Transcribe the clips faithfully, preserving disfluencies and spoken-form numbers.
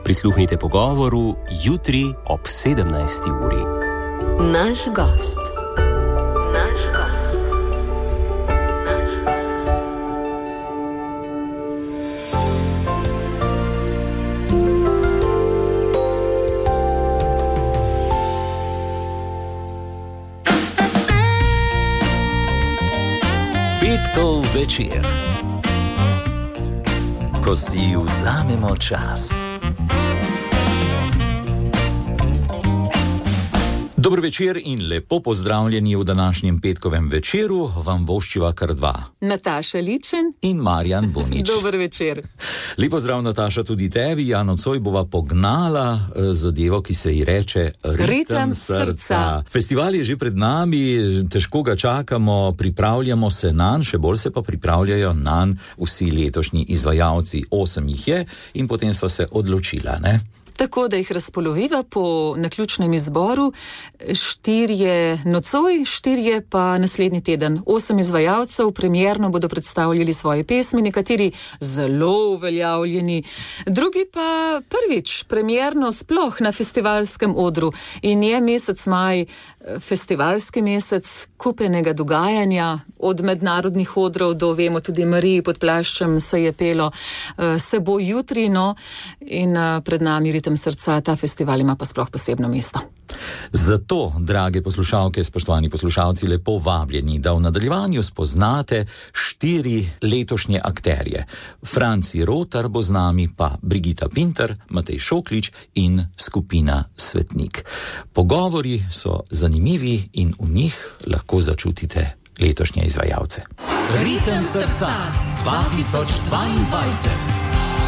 Prisluhnite pogovoru jutri ob sedemnajsti uri. Naš gost. Naš gost. Naš gost. Petkov večer, ko si vzamemo čas. Dobro večer in lepo pozdravljeni v današnjem petkovem večeru, vam voščiva kar dva. Nataša Ličen in Marjan Bunič. Dober večer. Lepo zdrav, Nataša, tudi tebi. Ja, nocoj bova pognala zadevo, ki se ji reče Ritem, Ritem srca. srca. Festival je že pred nami, težko ga čakamo, pripravljamo se nanj, še bolj se pa pripravljajo nanj vsi letošnji izvajalci. Osem jih je in potem sva se odločila, ne? Tako, da jih razpoloviva po naključnem izboru, štirje nocoj, štirje pa naslednji teden. Osem izvajalcev premierno bodo predstavljali svoje pesmi, nekateri zelo uveljavljeni, drugi pa prvič premierno sploh na festivalskem odru. In je mesec maj festivalski mesec kupenega dogajanja, od mednarodnih odrov do, vemo, tudi Mariji pod plaščem se je pelo, se bo jutri, no, in pred nami Ritem srca, ta festival ima pa sploh posebno mesto. Zato, drage poslušalke, spoštovani poslušalci, lepo vabljeni, da v nadaljevanju spoznate štiri letošnje akterje. Franci Rotar bo z nami, pa Brigita Pintar, Matej Šoklič in skupina Svetnik. Pogovori so zanimivi in v njih lahko začutite letošnje izvajalce. Ritem srca dva tisoč dvaindvajset.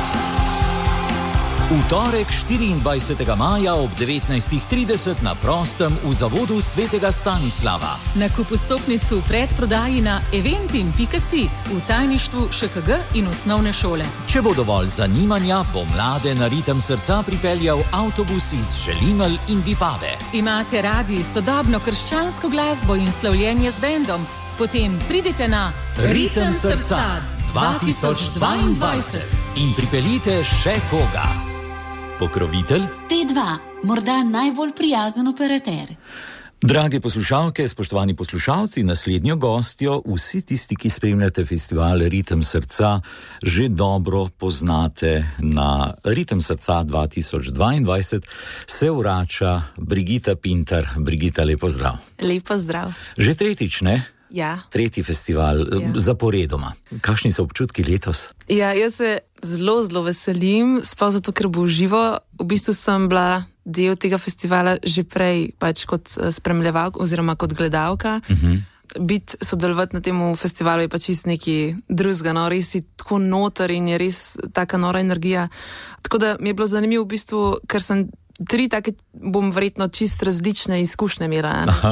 V torek štiriindvajsetega maja ob devetnajstih trideset na prostem v zavodu Svetega Stanislava. Nakup vstopnic v predprodaji na eventim pika si, v tajništvu š k g in osnovne šole. Če bo dovolj zanimanja, bo mlade na Ritem srca pripeljal avtobus iz Želimelj in Vipave. Imate radi sodobno krščansko glasbo in slavljenje z bendom? Potem pridite na Ritem srca dva tisoč dvaindvajset in pripeljite še koga. Pokrovitelj T dva, morda najbolj prijazen operater. Drage poslušalke, spoštovani poslušalci, naslednjo gostjo vsi tisti, ki spremljate festival Ritem srca, že dobro poznate. Na Ritem srca dva tisoč dvaindvajset se vrača Brigita Pintar. Brigita, lepo zdrav. Lepo zdrav. Že tretjič, ne? Ja. Tretji festival, ja. Zaporedoma. Kakšni so občutki letos? Ja, jaz se zelo, zelo veselim, sploh zato, ker bo živo. V bistvu sem bila del tega festivala že prej, pač kot spremljevalka oziroma kot gledalka. Uh-huh. Biti, sodelovati na tem festivalu je pač čisto nekaj drugega, no, res si tako noter in je res taka nora energija. Tako da mi je bilo zanimivo v bistvu, ker sem tri take, bom verjetno čist različne izkušnje imela.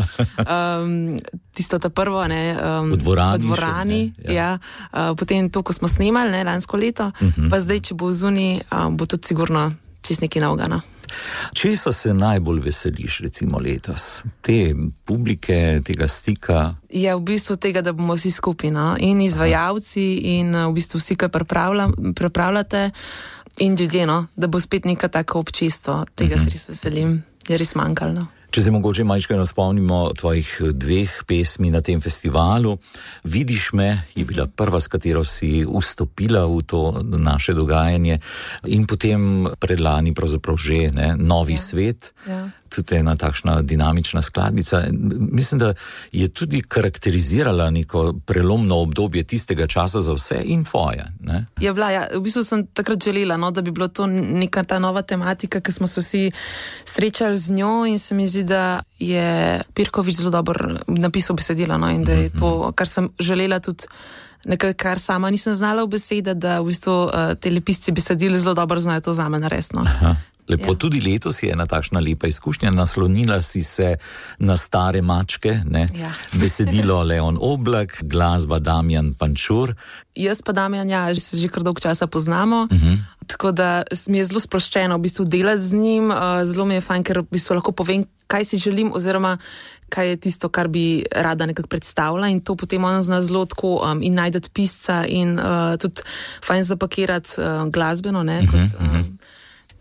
Um, tisto ta prvo, ne, um, v dvorani, v dvorani še, ja. Ja. Uh, potem to, ko smo snemali, ne, lansko leto, uh-huh. Pa zdaj, če bo zunaj, um, bo tudi sigurno čist nekaj novega, no. Česa se najbolj veseliš, recimo letos? Te publike, tega stika? Je v bistvu tega, da bomo vsi skupaj, no? In izvajalci in uh, v bistvu vsi, kaj pripravlja, pripravljate, in ljudje, no? Da bo spet neka tako občestvo. Tega uh-huh. se res veselim. Je res manjkalo. Če se mogoče majčkeno spomnimo tvojih dveh pesmi na tem festivalu. Vidiš me je bila prva, s katero si vstopila v to naše dogajanje, in potem predlani pravzaprav že, ne, Novi ja. svet. Ja. Tudi ena takšna dinamična skladbica. Mislim, da je tudi karakterizirala neko prelomno obdobje tistega časa za vse in tvoje, ne? Je bila, ja. V bistvu sem takrat želela, no, da bi bilo to neka ta nova tematika, ki smo se vsi srečali z njo, in se mi zdi, da je Pirkovič zelo dobro napisal besedila, no, in da je to, kar sem želela tudi nekaj, kar sama nisem znala v besede, da v bistvu uh, te lepisci besedili zelo dobro znajo to zame narediti, no. Aha. Lepo, ja. Tudi letos je ena takšna lepa izkušnja. Naslonila si se na stare mačke, ne? Ja. Besedilo Leon Oblak, glasba Damjan Pančur. Jaz pa Damjan, ja, se že kar dolgo časa poznamo, uh-huh. Tako da mi je zelo sproščeno v bistvu delati z njim, uh, zelo mi je fajn, ker v bistvu lahko povem, kaj si želim, oziroma kaj je tisto, kar bi rada nekako predstavila, in to potem ona zna zelo tako um, in najdeti pisca in uh, tudi fajn zapakirati uh, glasbeno, ne, kot... Uh-huh, uh-huh. Um,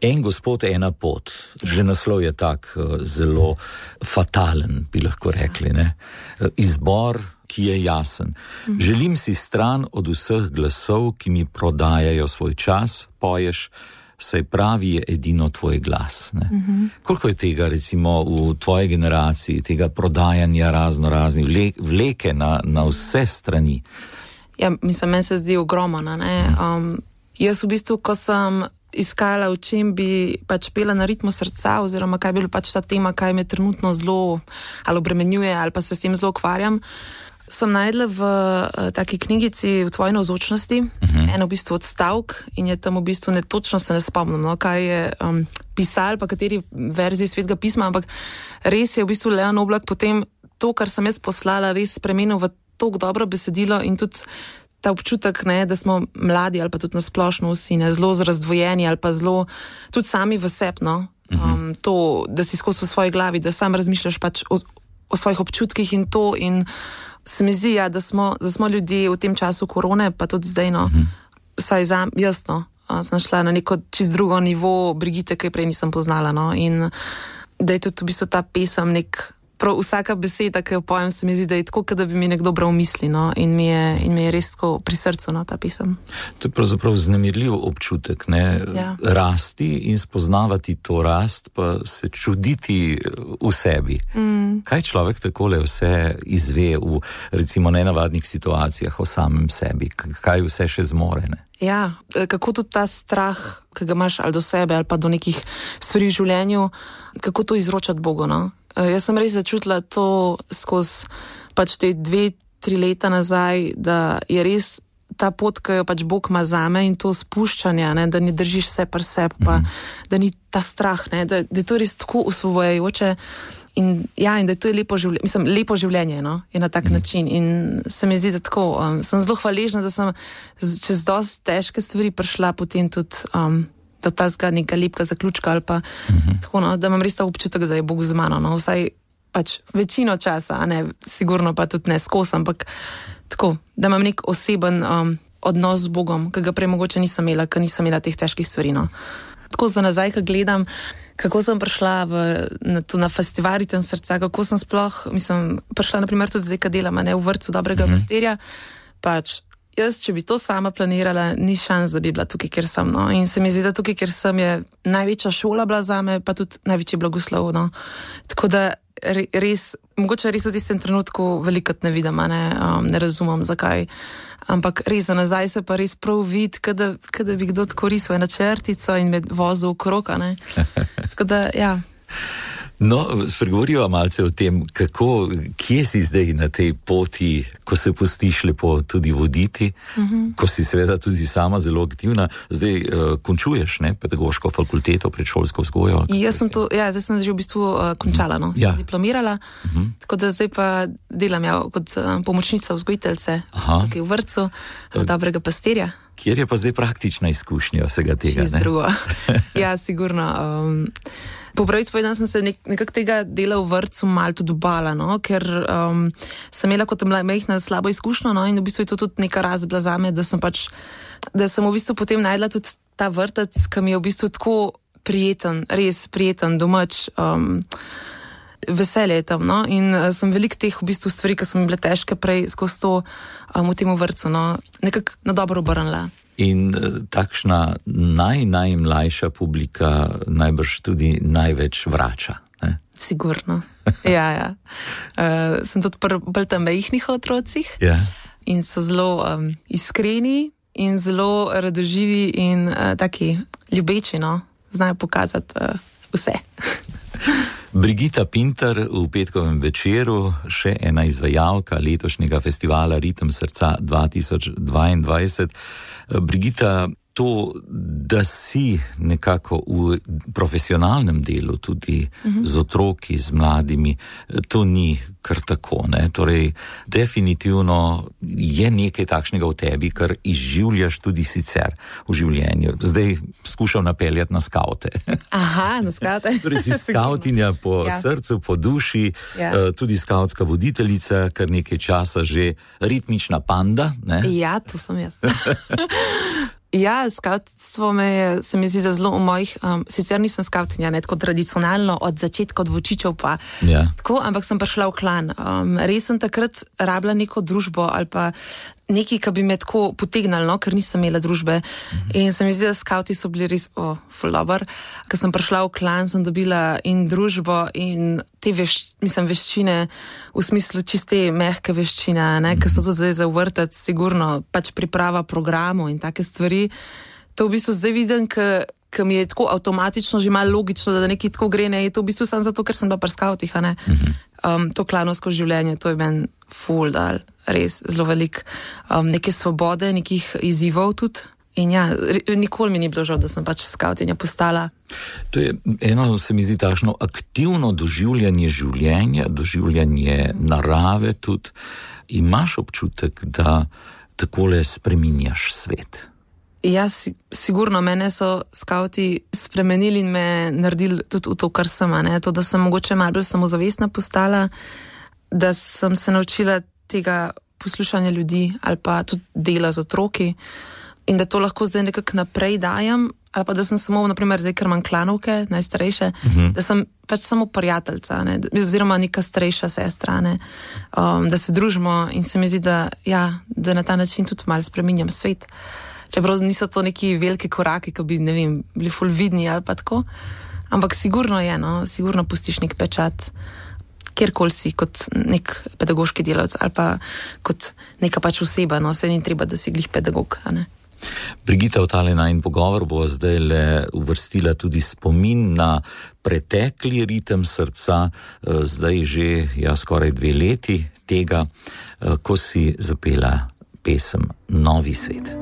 En gospod, ena pot. Že naslov je tak zelo fatalen, bi lahko rekli. Ne? Izbor, ki je jasen. Mhm. Želim si stran od vseh glasov, ki mi prodajajo svoj čas, poješ, saj pravi je edino tvoj glas. Ne? Mhm. Koliko je tega, recimo, v tvoji generaciji, tega prodajanja razno raznih vleke na, na vse strani? Ja, mislim, meni se zdi ogromno. Um, jaz v bistvu, ko sem iskala, v čem bi pač pela na ritmu srca, oziroma kaj bi bila pač ta tema, kaj me trenutno zelo ali obremenjuje, ali pa se s tem zelo ukvarjam, sem najdla v uh, taki knjigici V tvoji navzočnosti, uh-huh. eno v bistvu odstavk in je tam v bistvu ne točno se ne spomnim, no, kaj je um, pisal, pa kateri verziji Svetega pisma, ampak res je v bistvu Leon Oblak potem to, kar sem jaz poslala, res spremenil v tako dobro besedilo in tudi ta občutek, ne, da smo mladi ali pa tudi nasplošno vsi, ne, zelo razdvojeni ali pa zelo tudi sami v sebi, no. Um, to, da si skozi v svoji glavi, da sam razmišljaš pač o, o svojih občutkih in to in se mi zdi, ja, da smo, da smo ljudje v tem času korone, pa tudi zdaj, no, vsaj za, jasno, sem šla na neko čist drugo nivo Brigite, ki prej nisem poznala, no, in da je tudi v bistvu ta pesem nek prav vsaka beseda, ki jo pojem, se mi zdi, da je tako, da bi mi nekdo bral misli, no, in mi je, in mi je res tako pri srcu, no, ta pesem. To je pravzaprav vznemirljiv občutek, ne, ja. Rasti in spoznavati to rast, pa se čuditi v sebi. Mm. Kaj človek takole vse izve v, recimo, nenavadnih situacijah o samem sebi, kaj vse še zmore, ne? Ja, kako tudi ta strah, ki ga imaš ali do sebe, ali pa do nekih stvari v življenju, kako to izročati Bogu, no? Jaz sem res začutila to skozi pač te dve, tri leta nazaj, da je res ta pot, ki jo pač Bog ima zame in to spuščanje, ne, da ne držiš vse pri sebi, pa mm-hmm. da ni ta strah, ne, da, da je to res tako osvobojajoče in ja, in da je to lepo življenje, mislim, lepo življenje, no, je na tak mm-hmm. način in se mi zdi, da tako, um, sem zelo hvaležna, da sem čez dosti težke stvari prišla potem tudi um, do tazga nekega lepega zaključka ali pa uh-huh. tako, no, da imam res ta občutek, da je Bog z mano, no, vsaj pač večino časa, a ne, sigurno pa tudi ne skos, ampak tako, da imam nek oseben um, odnos z Bogom, ki ga prej mogoče nisem imela, ker nisem imela teh težkih stvari, no. Tako za nazaj, ko gledam, kako sem prišla v, na, na festival Ritem srca, kako sem sploh, mislim, prišla naprimer tudi zdaj, kad delam, ne, v vrtcu dobrega uh-huh. pastirja, pač jaz, če bi to sama planirala, ni šans, da bi bila tukaj, kjer sem, no. In se mi zdi, da tukaj, kjer sem, je največja šola bila zame, pa tudi največji blagoslov, no. Tako da res, mogoče res v tistem trenutku velikrat ne vidim, ne, um, ne razumem, zakaj. Ampak res za nazaj se pa res prav vidi, kada, kada bi kdo tako risal na črtico in me vozil okrog, ne. Tako da, ja. No, spregovoriva malce o tem, kako, kje si zdaj na tej poti, ko se pustiš lepo tudi voditi, uh-huh. ko si seveda tudi sama zelo aktivna. Zdaj uh, končuješ, ne, pedagoško fakulteto, predšolsko vzgojo. Jaz sem to, ja, zdaj sem že v bistvu uh, končala, no, sem ja. diplomirala, uh-huh. tako da zdaj pa delam ja kot uh, pomočnica vzgojiteljice tukaj v vrtcu, uh, dobrega pastirja. Kjer je pa zdaj praktična izkušnja vsega tega, Čist ne? drugo. Ja, sigurno. Um, Po pravici povedano sem se nek, nekako tega dela v vrtcu malo tudi bala, no, ker um, sem imela kot majhna slabo izkušnjo, no, in v bistvu je to tudi neka rast bila zame, da sem pač, da sem v bistvu potem najdla tudi ta vrtec, ki mi je v bistvu tako prijeten, res prijeten, domač, um, veselje je tam, no, in uh, sem veliko teh v bistvu stvari, ki so mi bile težke prej skozi to um, v tem vrtcu, no, nekako na dobro obrnila. In takšna naj, najmlajša publika najbrž tudi največ vrača, ne? Sigurno, ja, ja. Uh, sem tudi pri bolj tam majhnih otrocih ja. in so zelo um, iskreni in zelo radoživi in uh, taki ljubeči, no, znajo pokazati uh, vse. Brigita Pintar v petkovem večeru, še ena izvajalka letošnjega festivala Ritem srca dva tisoč dvaindvajset. Brigita, to, da si nekako v profesionalnem delu tudi uh-huh. z otroki, z mladimi, to ni kar tako, ne? Torej, definitivno je nekaj takšnega v tebi, kar izživljaš tudi sicer v življenju. Zdaj skušam napeljati na skavte. Aha, na skavte. Torej si skavtinja po ja. srcu, po duši, ja. tudi skavtska voditeljica, kar nekaj časa že ritmična panda, ne? Ja, to sem jaz. Ja, skavtstvo me je, se mi zdi, da zelo v mojih, um, sicer nisem skavtinja, ne tako tradicionalno, od začetka, od vočičev pa Ja. tako, ampak sem prišla v klan. Um, res sem takrat rabila neko družbo ali pa nekaj, ki bi me tako potegnalo, no, ker nisem imela družbe. Mhm. In se mi zdi, da skavti so bili res, o, oh, ful dober. Ko sem prišla v klan, sem dobila in družbo in te veš, mislim, veščine, v smislu čiste mehke veščine, ne, ki so to zdaj za vrtec, sigurno pač priprava programov in take stvari. To v bistvu zdaj vidim, ker mi je tako avtomatično že malo logično, da nekaj tako gre, ne, je to v bistvu samo zato, ker sem bila pri skavtih, a ne. Um, to klanovsko življenje, to je meni ful dal, res zelo velik. Um, neke svobode, nekih izzivov tudi. In ja, nikoli mi ni bilo žal, da sem pač skavtinja postala. To je eno, se mi zdi, takšno aktivno doživljanje življenja, doživljanje narave tudi. Imaš občutek, da takole spreminjaš svet? Ja, si, sigurno, mene so skavti spremenili in me naredili tudi v to, kar sem, ne? To, da sem mogoče malo bolj samozavestna postala, da sem se naučila tega poslušanja ljudi ali pa tudi dela z otroki in da to lahko zdaj nekako naprej dajem, ali pa da sem samo, naprimer, zdaj, ker imam klanovke, najstarejše, uh-huh. da sem pač samo prijateljca, ne? Oziroma neka starejša sestra, ne? Um, da se družimo in se mi zdi, da, ja, da na ta način tudi malo spreminjam svet. Čeprav niso to neki veliki koraki, ki bi, ne vem, bili ful vidni ali pa tako, ampak sigurno je, no, sigurno pustiš nek pečat, kjerkoli si kot nek pedagoški delavec ali pa kot neka pač oseba, no, se ni treba, da si glih pedagog, a ne. Brigita, v tale najin pogovor bo zdaj le uvrstila tudi spomin na pretekli ritem srca, zdaj že ja, skoraj dve leti tega, ko si zapela pesem Novi svet.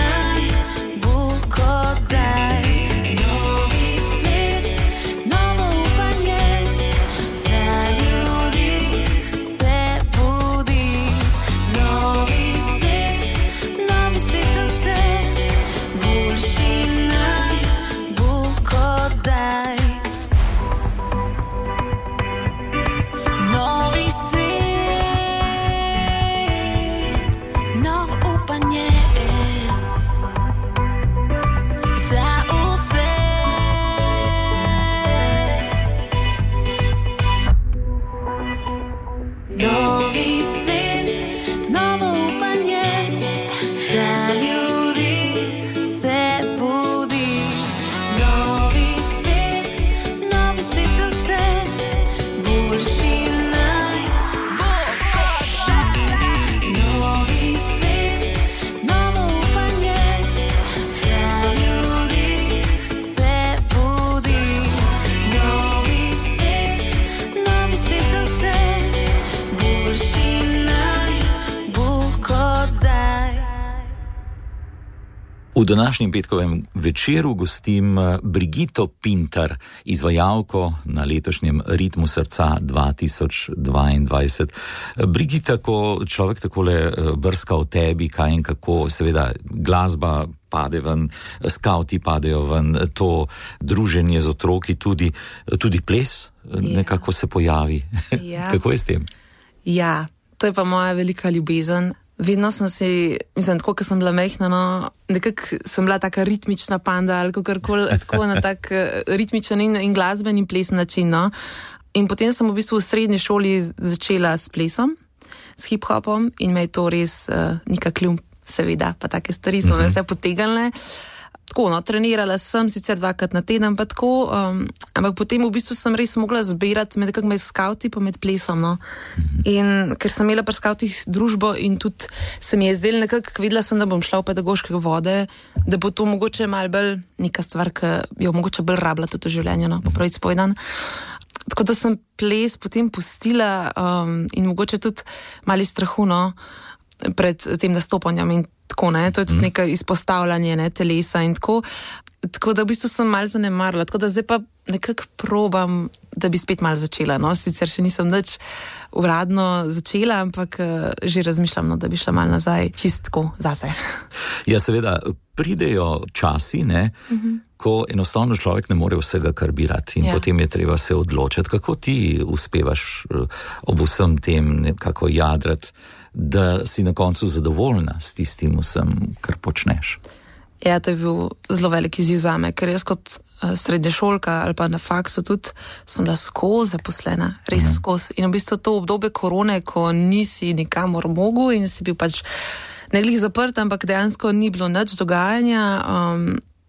Novo V današnjem petkovem večeru gostim Brigito Pintar, izvajalko na letošnjem Ritmu srca dva tisoč dvaindvajset. Brigita, ko človek takole brska o tebi, kaj in kako, seveda glasba pade ven, skauti padejo ven, to druženje z otroki, tudi, tudi ples yeah. nekako se pojavi. Yeah. Kako je s tem? Ja, to je pa moja velika ljubezen. Vedno sem si, mislim, tako, ko sem bila mehna, no, nekako sem bila taka ritmična panda ali kakorkoli, tako na tak ritmičen in, in glasben in plesen način, no. In potem sem v bistvu v srednji šoli začela s plesom, s hip-hopom in me je to res uh, nika kljub, seveda, pa take stvari so me vse potegnile. Tako, no, trenirala sem sicer dvakrat na teden, pa tako, um, ampak potem v bistvu sem res mogla zbirati med, med skauti pa med plesom, no. In ker sem imela pri skautih družbo in tudi se mi je zdelo nekako, videla sem, da bom šla v pedagoške vode, da bo to mogoče malo bolj neka stvar, ki jo mogoče bolj rabila tudi v življenju, no, po pravici povedano. Tako da sem ples potem pustila um, in mogoče tudi mali strahu, no, pred tem nastopanjem in tako, ne, to je tudi nekaj izpostavljanje, ne, telesa in tako, tako da v bistvu sem malo zanemarila, tako da zdaj pa nekako probam, da bi spet malo začela, no, sicer še nisem nič uradno začela, ampak uh, že razmišljam, no, da bi šla malo nazaj čistko zase. Ja, seveda, pridejo časi, ne, uh-huh. ko enostavno človek ne more vsega kar bi rad in ja. Potem je treba se odločiti. Kako ti uspevaš uh, ob vsem tem nekako jadrati, da si na koncu zadovoljna s tistim vsem, kar počneš? Ja, to je bil zelo velik izziv zame, ker jaz kot uh, srednješolka ali pa na faksu tudi sem bila skozi zaposlena, res mm. skozi. In v bistvu to obdobje korone, ko nisi nikamor mogel in si bil pač ne glih zaprt, ampak dejansko ni bilo nič dogajanja, um,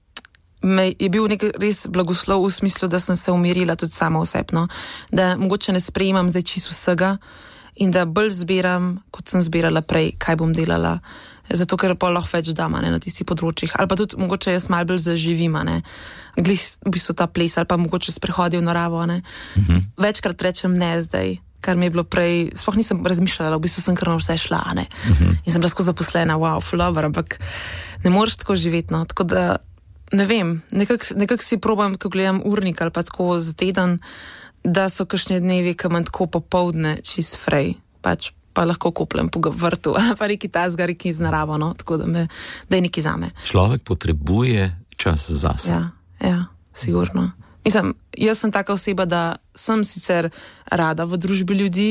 me je bil nek res blagoslov v smislu, da sem se umirila tudi sama osebno, da mogoče ne sprejemam zdaj čisto vsega, in da bolj zbiram, kot sem zbirala prej, kaj bom delala. Zato, ker pa lahko več dama, ne, na tistih področjih. Ali pa tudi mogoče jaz malo bolj zaživim, ne. Glih v bistvu ta ples, ali pa mogoče sprehodi v naravo, ne. Uh-huh. Večkrat rečem ne zdaj, kar mi je bilo prej, sploh nisem razmišljala, v bistvu sem kar na vse šla, ne. Uh-huh. In sem bila skozi zaposlena, wow, flower, ampak ne moreš tako živeti, no. Tako da, ne vem, nekako nekak si probam, ko gledam urnik ali pa tako za teden, da so kakšne dnevi, ko imam tako popoldne čist frej, pač pa lahko kupljem po vrtu, pa neki tazga, neki z naravo, no, tako da, me, da je neki zame. Človek potrebuje čas zase. Ja, ja, sigurno. Mislim, jaz sem taka oseba, da sem sicer rada v družbi ljudi,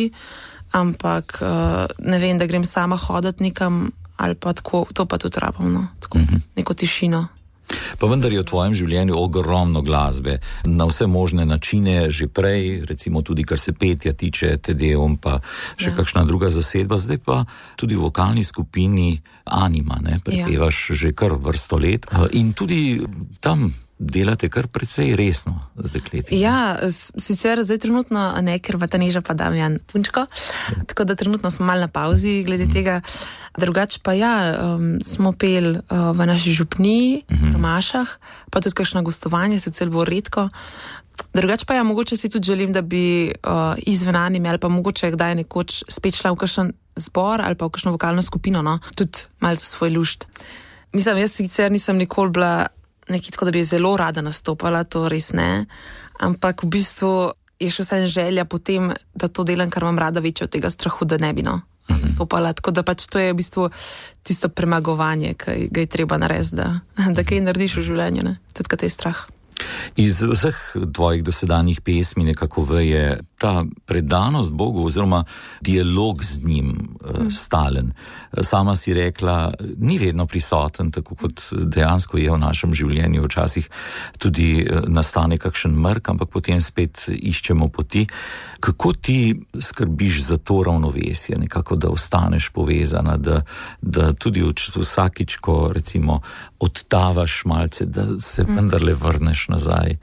ampak uh, ne vem, da grem sama hoditi nekam, ali pa tako, to pa tudi rabam, no, tako, uh-huh. neko tišino. Pa vendar je v tvojem življenju ogromno glasbe, na vse možne načine, že prej, recimo tudi kar se petja tiče, Tedeum, pa še ja. Kakšna druga zasedba, zdaj pa tudi v vokalni skupini Anima, ne, prepevaš ja. Že kar vrsto let in tudi tam delate kar precej resno z dekleti. Ja, sicer zdaj trenutno ne, ker Vataneža pa Damjan punčko, ja. Tako da trenutno smo malo na pauzi glede mm. tega. Drugače pa ja, um, smo pel uh, v naši župniji, mm-hmm. v Mašah, pa tudi kakšno gostovanje, sicer bo redko. Drugače pa ja, mogoče si tudi želim, da bi uh, izven Anime ali pa mogoče kdaj nekoč spet šla v kakšen zbor ali pa v kakšno vokalno skupino, no, tudi malo za svoj lušt. Mislim, jaz sicer nisem nikoli bila nekaj tako, da bi zelo rada nastopala, to res ne, ampak v bistvu je še vsaj želja potem, da to delam, kar imam rada, večje od tega strahu, da ne bi, no, nastopala, tako da pač to je v bistvu tisto premagovanje, ki ga je treba narediti, da, da kaj narediš v življenju, ne, tudi kad je strah. Iz vseh tvojih dosedanjih pesmi nekako veje ta predanost Bogu oziroma dialog z njim mm. stalen. Sama si rekla, ni vedno prisoten, tako kot dejansko je v našem življenju, včasih tudi nastane kakšen mrk, ampak potem spet iščemo poti. Kako ti skrbiš za to ravnovesje, nekako da ostaneš povezana, da, da tudi vsakič, ko recimo odtavaš malce, da se mm. vendarle vrneš nazaj?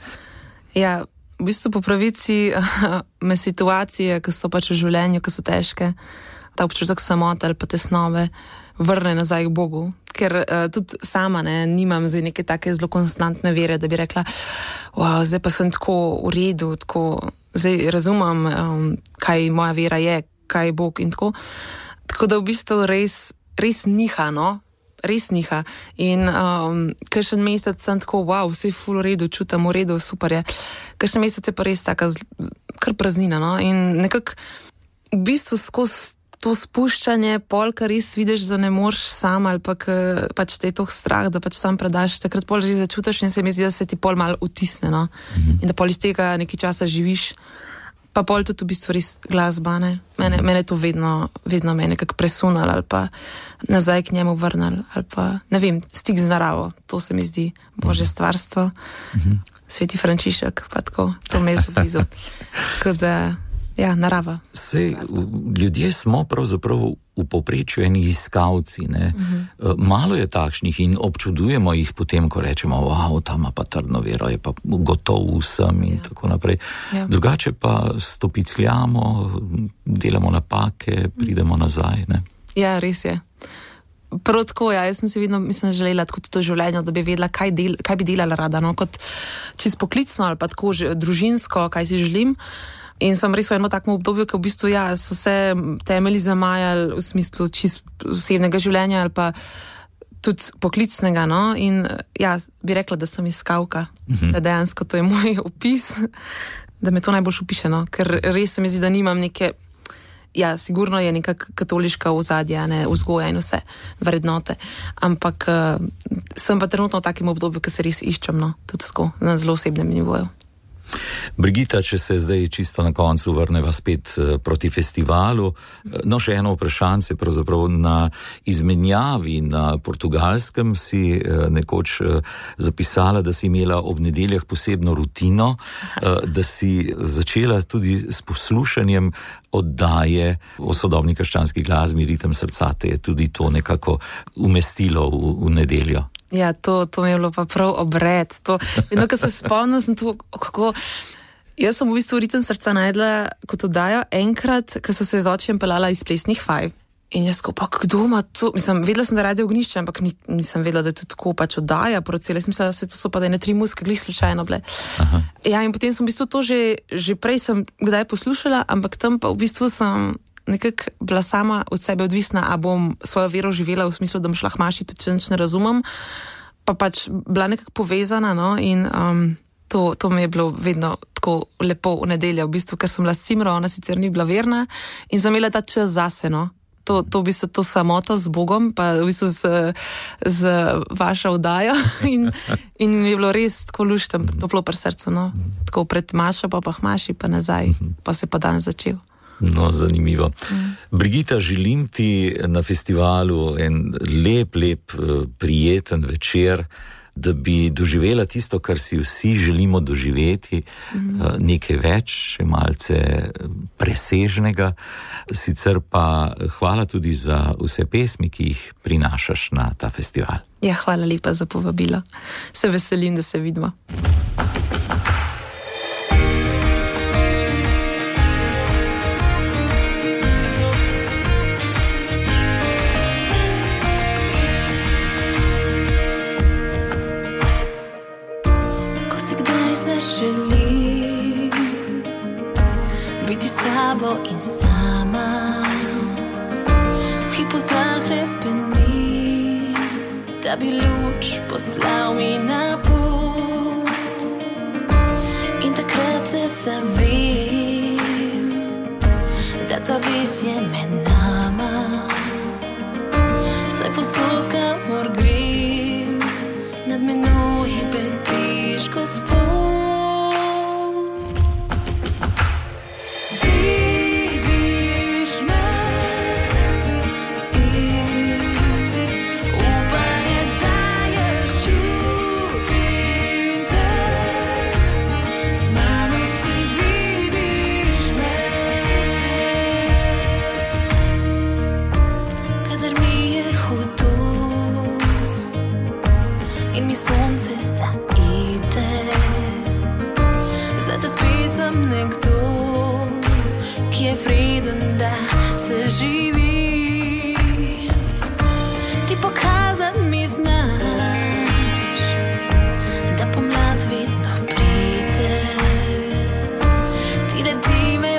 Ja, v bistvu po pravici me situacije, ki so pač v življenju, ki so težke, ta občutek samote ali pa tesnove, vrne nazaj k Bogu. Ker uh, tudi sama ne, nimam zdaj neke take zelo konstantne vere, da bi rekla, wow, zdaj pa sem tako v redu, tako, zdaj razumem, um, kaj moja vera je, kaj je Bog in tako. Tako da v bistvu res, res niha, no, res niha. In um, kakšen mesec sem tako, wow, vse je ful v redu, čutam v redu, super je. Kakšen mesec je pa res taka kar praznina, no. In nekako v bistvu skozi to spuščanje, pol, kar res vidiš, da ne moreš sam, ali pa k, pač te je toh strah, da pač sam predaš, takrat pol že začutiš in se mi zdi, da se ti pol malo utisne, no. Mm-hmm. In da pol iz tega nekaj časa živiš. Pa pol tudi v bistvu res glasba, ne. Mene, mene to vedno, vedno me nekako presunal ali pa nazaj k njemu vrnal, ali pa, ne vem, stik z naravo, to se mi zdi božje stvarstvo. Mm-hmm. Sveti Frančišek, pa tako, to me je zelo blizu. Tako da, ja, narava. Sej, ljudje smo pravzaprav v povprečju eni iskalci, ne. Uh-huh. Malo je takšnih in občudujemo jih potem, ko rečemo, wow, ta ima pa trdno vero, je pa gotov vsem in ja. tako naprej. Ja. Drugače pa stopicljamo, delamo napake, pridemo nazaj, ne. Ja, res je. Prav tako, ja, jaz sem si vedno, mislim, želela tako to življenje, da bi vedela, kaj, del, kaj bi delala rada, no, kot čisto poklicno ali pa tako že, družinsko, kaj si želim. In sem res v enem takem obdobju, ki v bistvu, ja, so se temelji zamajali v smislu čisto osebnega življenja ali pa tudi poklicnega, no, in ja, bi rekla, da sem iskalka, mm-hmm. da dejansko to je moj opis, da me to najbolj opiše, no, ker res se mi zdi, da nimam neke, ja, sigurno je neka katoliška ozadja, ne, vzgoja in vse vrednote, ampak uh, sem pa trenutno v takem obdobju, ki se res iščem, no, tudi tako, na zelo osebnem nivoju. Brigita, če se zdaj čisto na koncu vrneva spet proti festivalu, no še eno vprašanje, pravzaprav na izmenjavi na Portugalskem si nekoč zapisala, da si imela ob nedeljah posebno rutino, da si začela tudi s poslušanjem oddaje o sodobni krščanski glasbi Ritem srca, te je tudi to nekako umestilo v, v nedeljo. Ja, to, to mi je bilo pa prav obred. To, vedno, ko se spomnim, sem to, kako... Jaz sem v bistvu Ritem srca najdla kot oddajo enkrat, ko so se z očem pelala iz plesnih vaj. In jaz ko, pa kdo ima to? Mislim, vedela sem, da radio Ognišče, ampak ni, nisem vedela, da je to tako pač oddaja procele. Jaz mislila, da se to so pa da ene tri muzike, glih slučajno bile. Aha. Ja, in potem sem v bistvu to že, že prej sem kdaj poslušala, ampak tam pa v bistvu sem nekako bila sama od sebe odvisna, a bom svojo vero živela v smislu, da bom šla hmaši, tudi če nič ne razumem, pa pač bila nekako povezana, no, in um, to, to mi je bilo vedno tako lepo v nedeljo, v bistvu, ker sem bila s Cimro, ona sicer ni bila verna in sem imela ta čas zase, no. To, to v bistvu to samoto z Bogom, pa v bistvu z, z vašo oddajo in, in mi je bilo res tako luštem, toplo pri srcu, no. Tako pred mašo, pa pa hmaši, pa nazaj, pa se pa dan začel. No, zanimivo. Mm. Brigita, želim ti na festivalu en lep, lep, prijeten večer, da bi doživela tisto, kar si vsi želimo doživeti, mm. nekaj več, še malce presežnega. Sicer pa hvala tudi za vse pesmi, ki jih prinašaš na ta festival. Ja, hvala lepa za povabilo. Se veselim, da se vidimo. In sama v hipu zahrepeni, da bi luč poslal mi na pot. In takrat se zavem, da ta ves je med nama, saj posod, kamor grem, nad menoj bediš, Gospod. Nekdo, ki je vreden, da se živi. Ti pokazat mi znaš, da pomlad vedno pride. Ti le ti me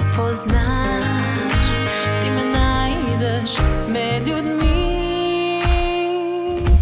poznaš, ti me najdeš med ljudmi.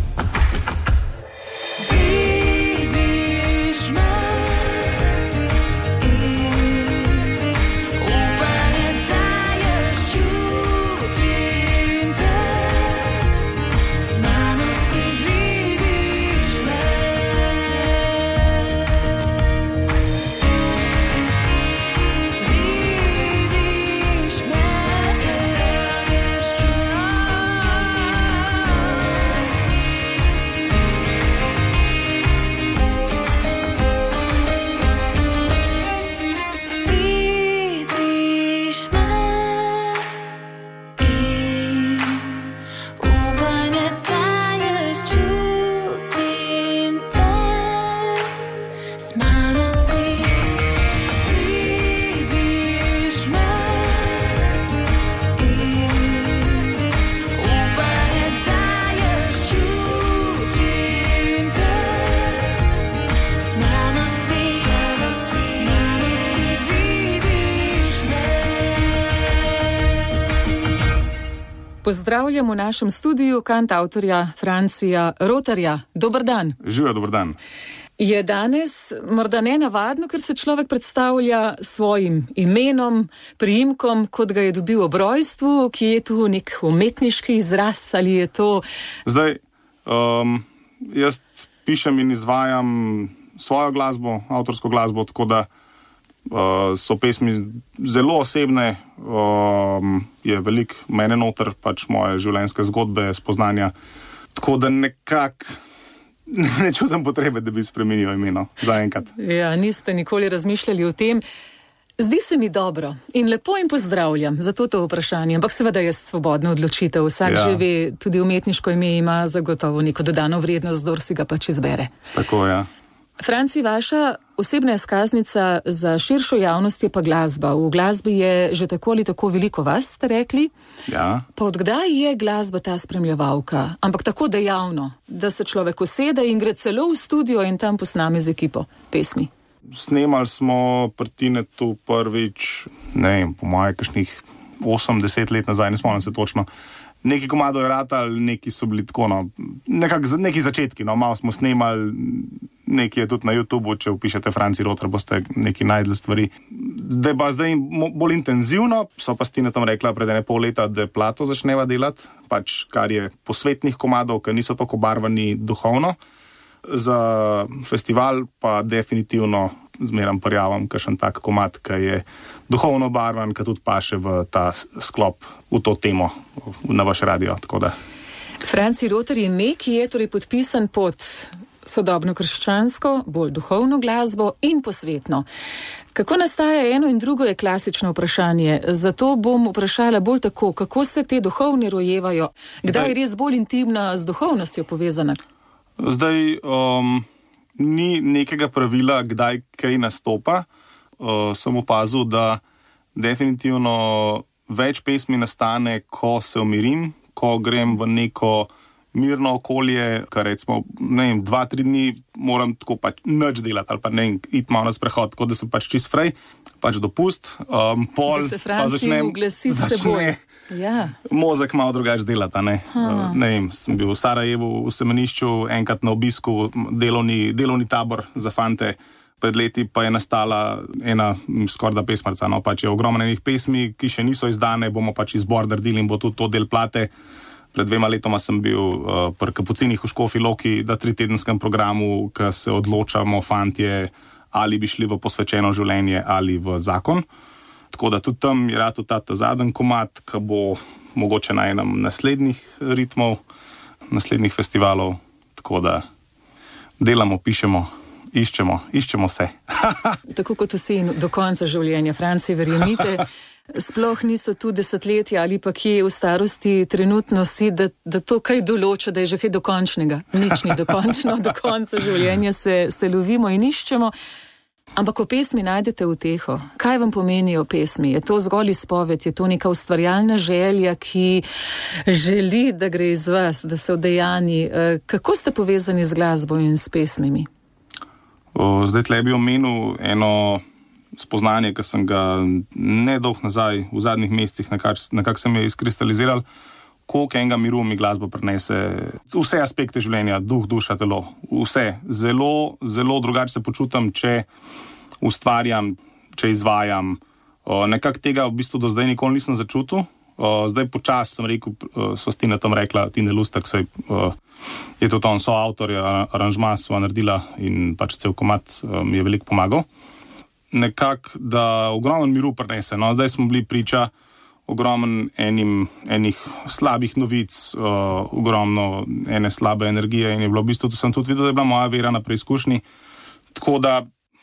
Pozdravljam v našem studiu kantavtorja Francija Rotarja. Dober dan. Živijo, dober dan. Je danes morda nenavadno, ker se človek predstavlja svojim imenom, priimkom, kot ga je dobil ob rojstvu, ki je tu nek umetniški izraz, ali je to... Zdaj, um, jaz pišem in izvajam svojo glasbo, avtorsko glasbo, tako da uh, so pesmi zelo osebne, um, je veliko mene noter, pač moje življenjske zgodbe, spoznanja, tako da nekako ne čutim potrebe, da bi spremenil imeno zaenkrat. Ja, niste nikoli razmišljali o tem. Zdi se mi dobro in lepo in pozdravljam zato to vprašanje, ampak seveda je svobodna odločitev. Vsak ja. že ve, tudi umetniško ime ima zagotovo neko dodano vrednost, kdor si ga pač izbere. Tako, ja. Franci, vaša osebna izkaznica za širšo javnost je pa glasba. V glasbi je že tako ali tako veliko vas, ste rekli. Ja. Pa odkdaj je glasba ta spremljevalka? Ampak tako dejavno, da se človek usede in gre celo v studio in tam posname z ekipo pesmi. Snemali smo pri Tinetu prvič, ne vem, po moje kakšnih osem deset let nazaj, ne spomnim se točno. Neki komado je ratal, neki so bili tako, no, nekak, neki začetki, no, malo smo snemali, neki je tudi na YouTubeu, če upišete Franci Rotar, boste neki najdli stvari. Zdaj pa zdaj bolj intenzivno, so pa s Tinetom rekla pred ene pol leta, da plato začneva delati, pač kar je posvetnih komadov, ki niso tako barvani duhovno. Za festival pa definitivno zmeram prijavim kakšen tak komad, ki je duhovno barvan, ki tudi paše v ta sklop, v to temo na vaš radio. Tako da. Franci Rotar je ime, ki je torej podpisan pod sodobno krščansko, bolj duhovno glasbo in posvetno. Kako nastaja eno in drugo je klasično vprašanje, zato bom vprašala bolj tako, kako se te duhovne rojevajo, kdaj je res bolj intimna z duhovnostjo povezana? Zdaj, um, ni nekega pravila, kdaj kaj nastopa. Uh, sem opazil, da definitivno več pesmi nastane, ko se umirim, ko grem v neko mirno okolje, kar recimo, ne vem, dva, tri dni moram tako pač nič delati, ali pa ne vem, iti malo na sprehod, tako da sem pač čist frej, pač dopust. Um, pol, da se Franci uglesi s seboj. Ja. Mozek malo drugače delata, ne. Uh, ne vem, sem bil v Sarajevu, v Semenišču, enkrat na obisku, delovni, delovni tabor za fante. Pred leti pa je nastala ena skorda pesmarca, no, pač je ogromno enih pesmi, ki še niso izdane, bomo pač izbor naredili in bo tudi to del plate. Pred dvema letoma sem bil uh, pri Kapucinih v Škofji Loki, da tritedenskem programu, ki se odločamo fantje, ali bi šli v posvečeno življenje ali v zakon. Tako da tudi tam je rad ta, ta zadnji komad, ki bo mogoče na enem naslednjih ritmov, naslednjih festivalov. Tako da delamo, pišemo, iščemo, iščemo se. Tako kot vsi do konca življenja, Franci, verjemite. Sploh niso tu desetletja ali pa kje v starosti trenutno si, da, da to kaj določa, da je že kaj dokončnega. Nič ni dokončno, do konca življenja se, se lovimo in iščemo. Ampak v pesmi najdete uteho. Kaj vam pomenijo pesmi? Je to zgolj izpoved? Je to neka ustvarjalna želja, ki želi, da gre iz vas, da se odejani? Kako ste povezani z glasbo in s pesmimi? O, zdaj tle bi omenil eno spoznanje, ki sem ga nedolgo nazaj, v zadnjih mesecih nekako nekak se mi je izkristaliziral, koliko enega miru mi glasba prinese. Vse aspekte življenja, duh, duša, telo, vse. Zelo, zelo drugače se počutim, če ustvarjam, če izvajam. O, nekako tega v bistvu do zdaj nikoli nisem začutil. O, zdaj počas sem rekel, so s Tinetom rekla, Tine Lustak, saj o, je tudi on soavtor, aranžma sva naredila in pač cel komad mi je veliko pomagal. Nekako, da ogromen miru prinese. No, zdaj smo bili priča ogromen enim, enih slabih novic, uh, ogromno ene slabe energije in je bilo v bistvu, sem tudi videl, da je bila moja vera na preizkušnji. Tako da,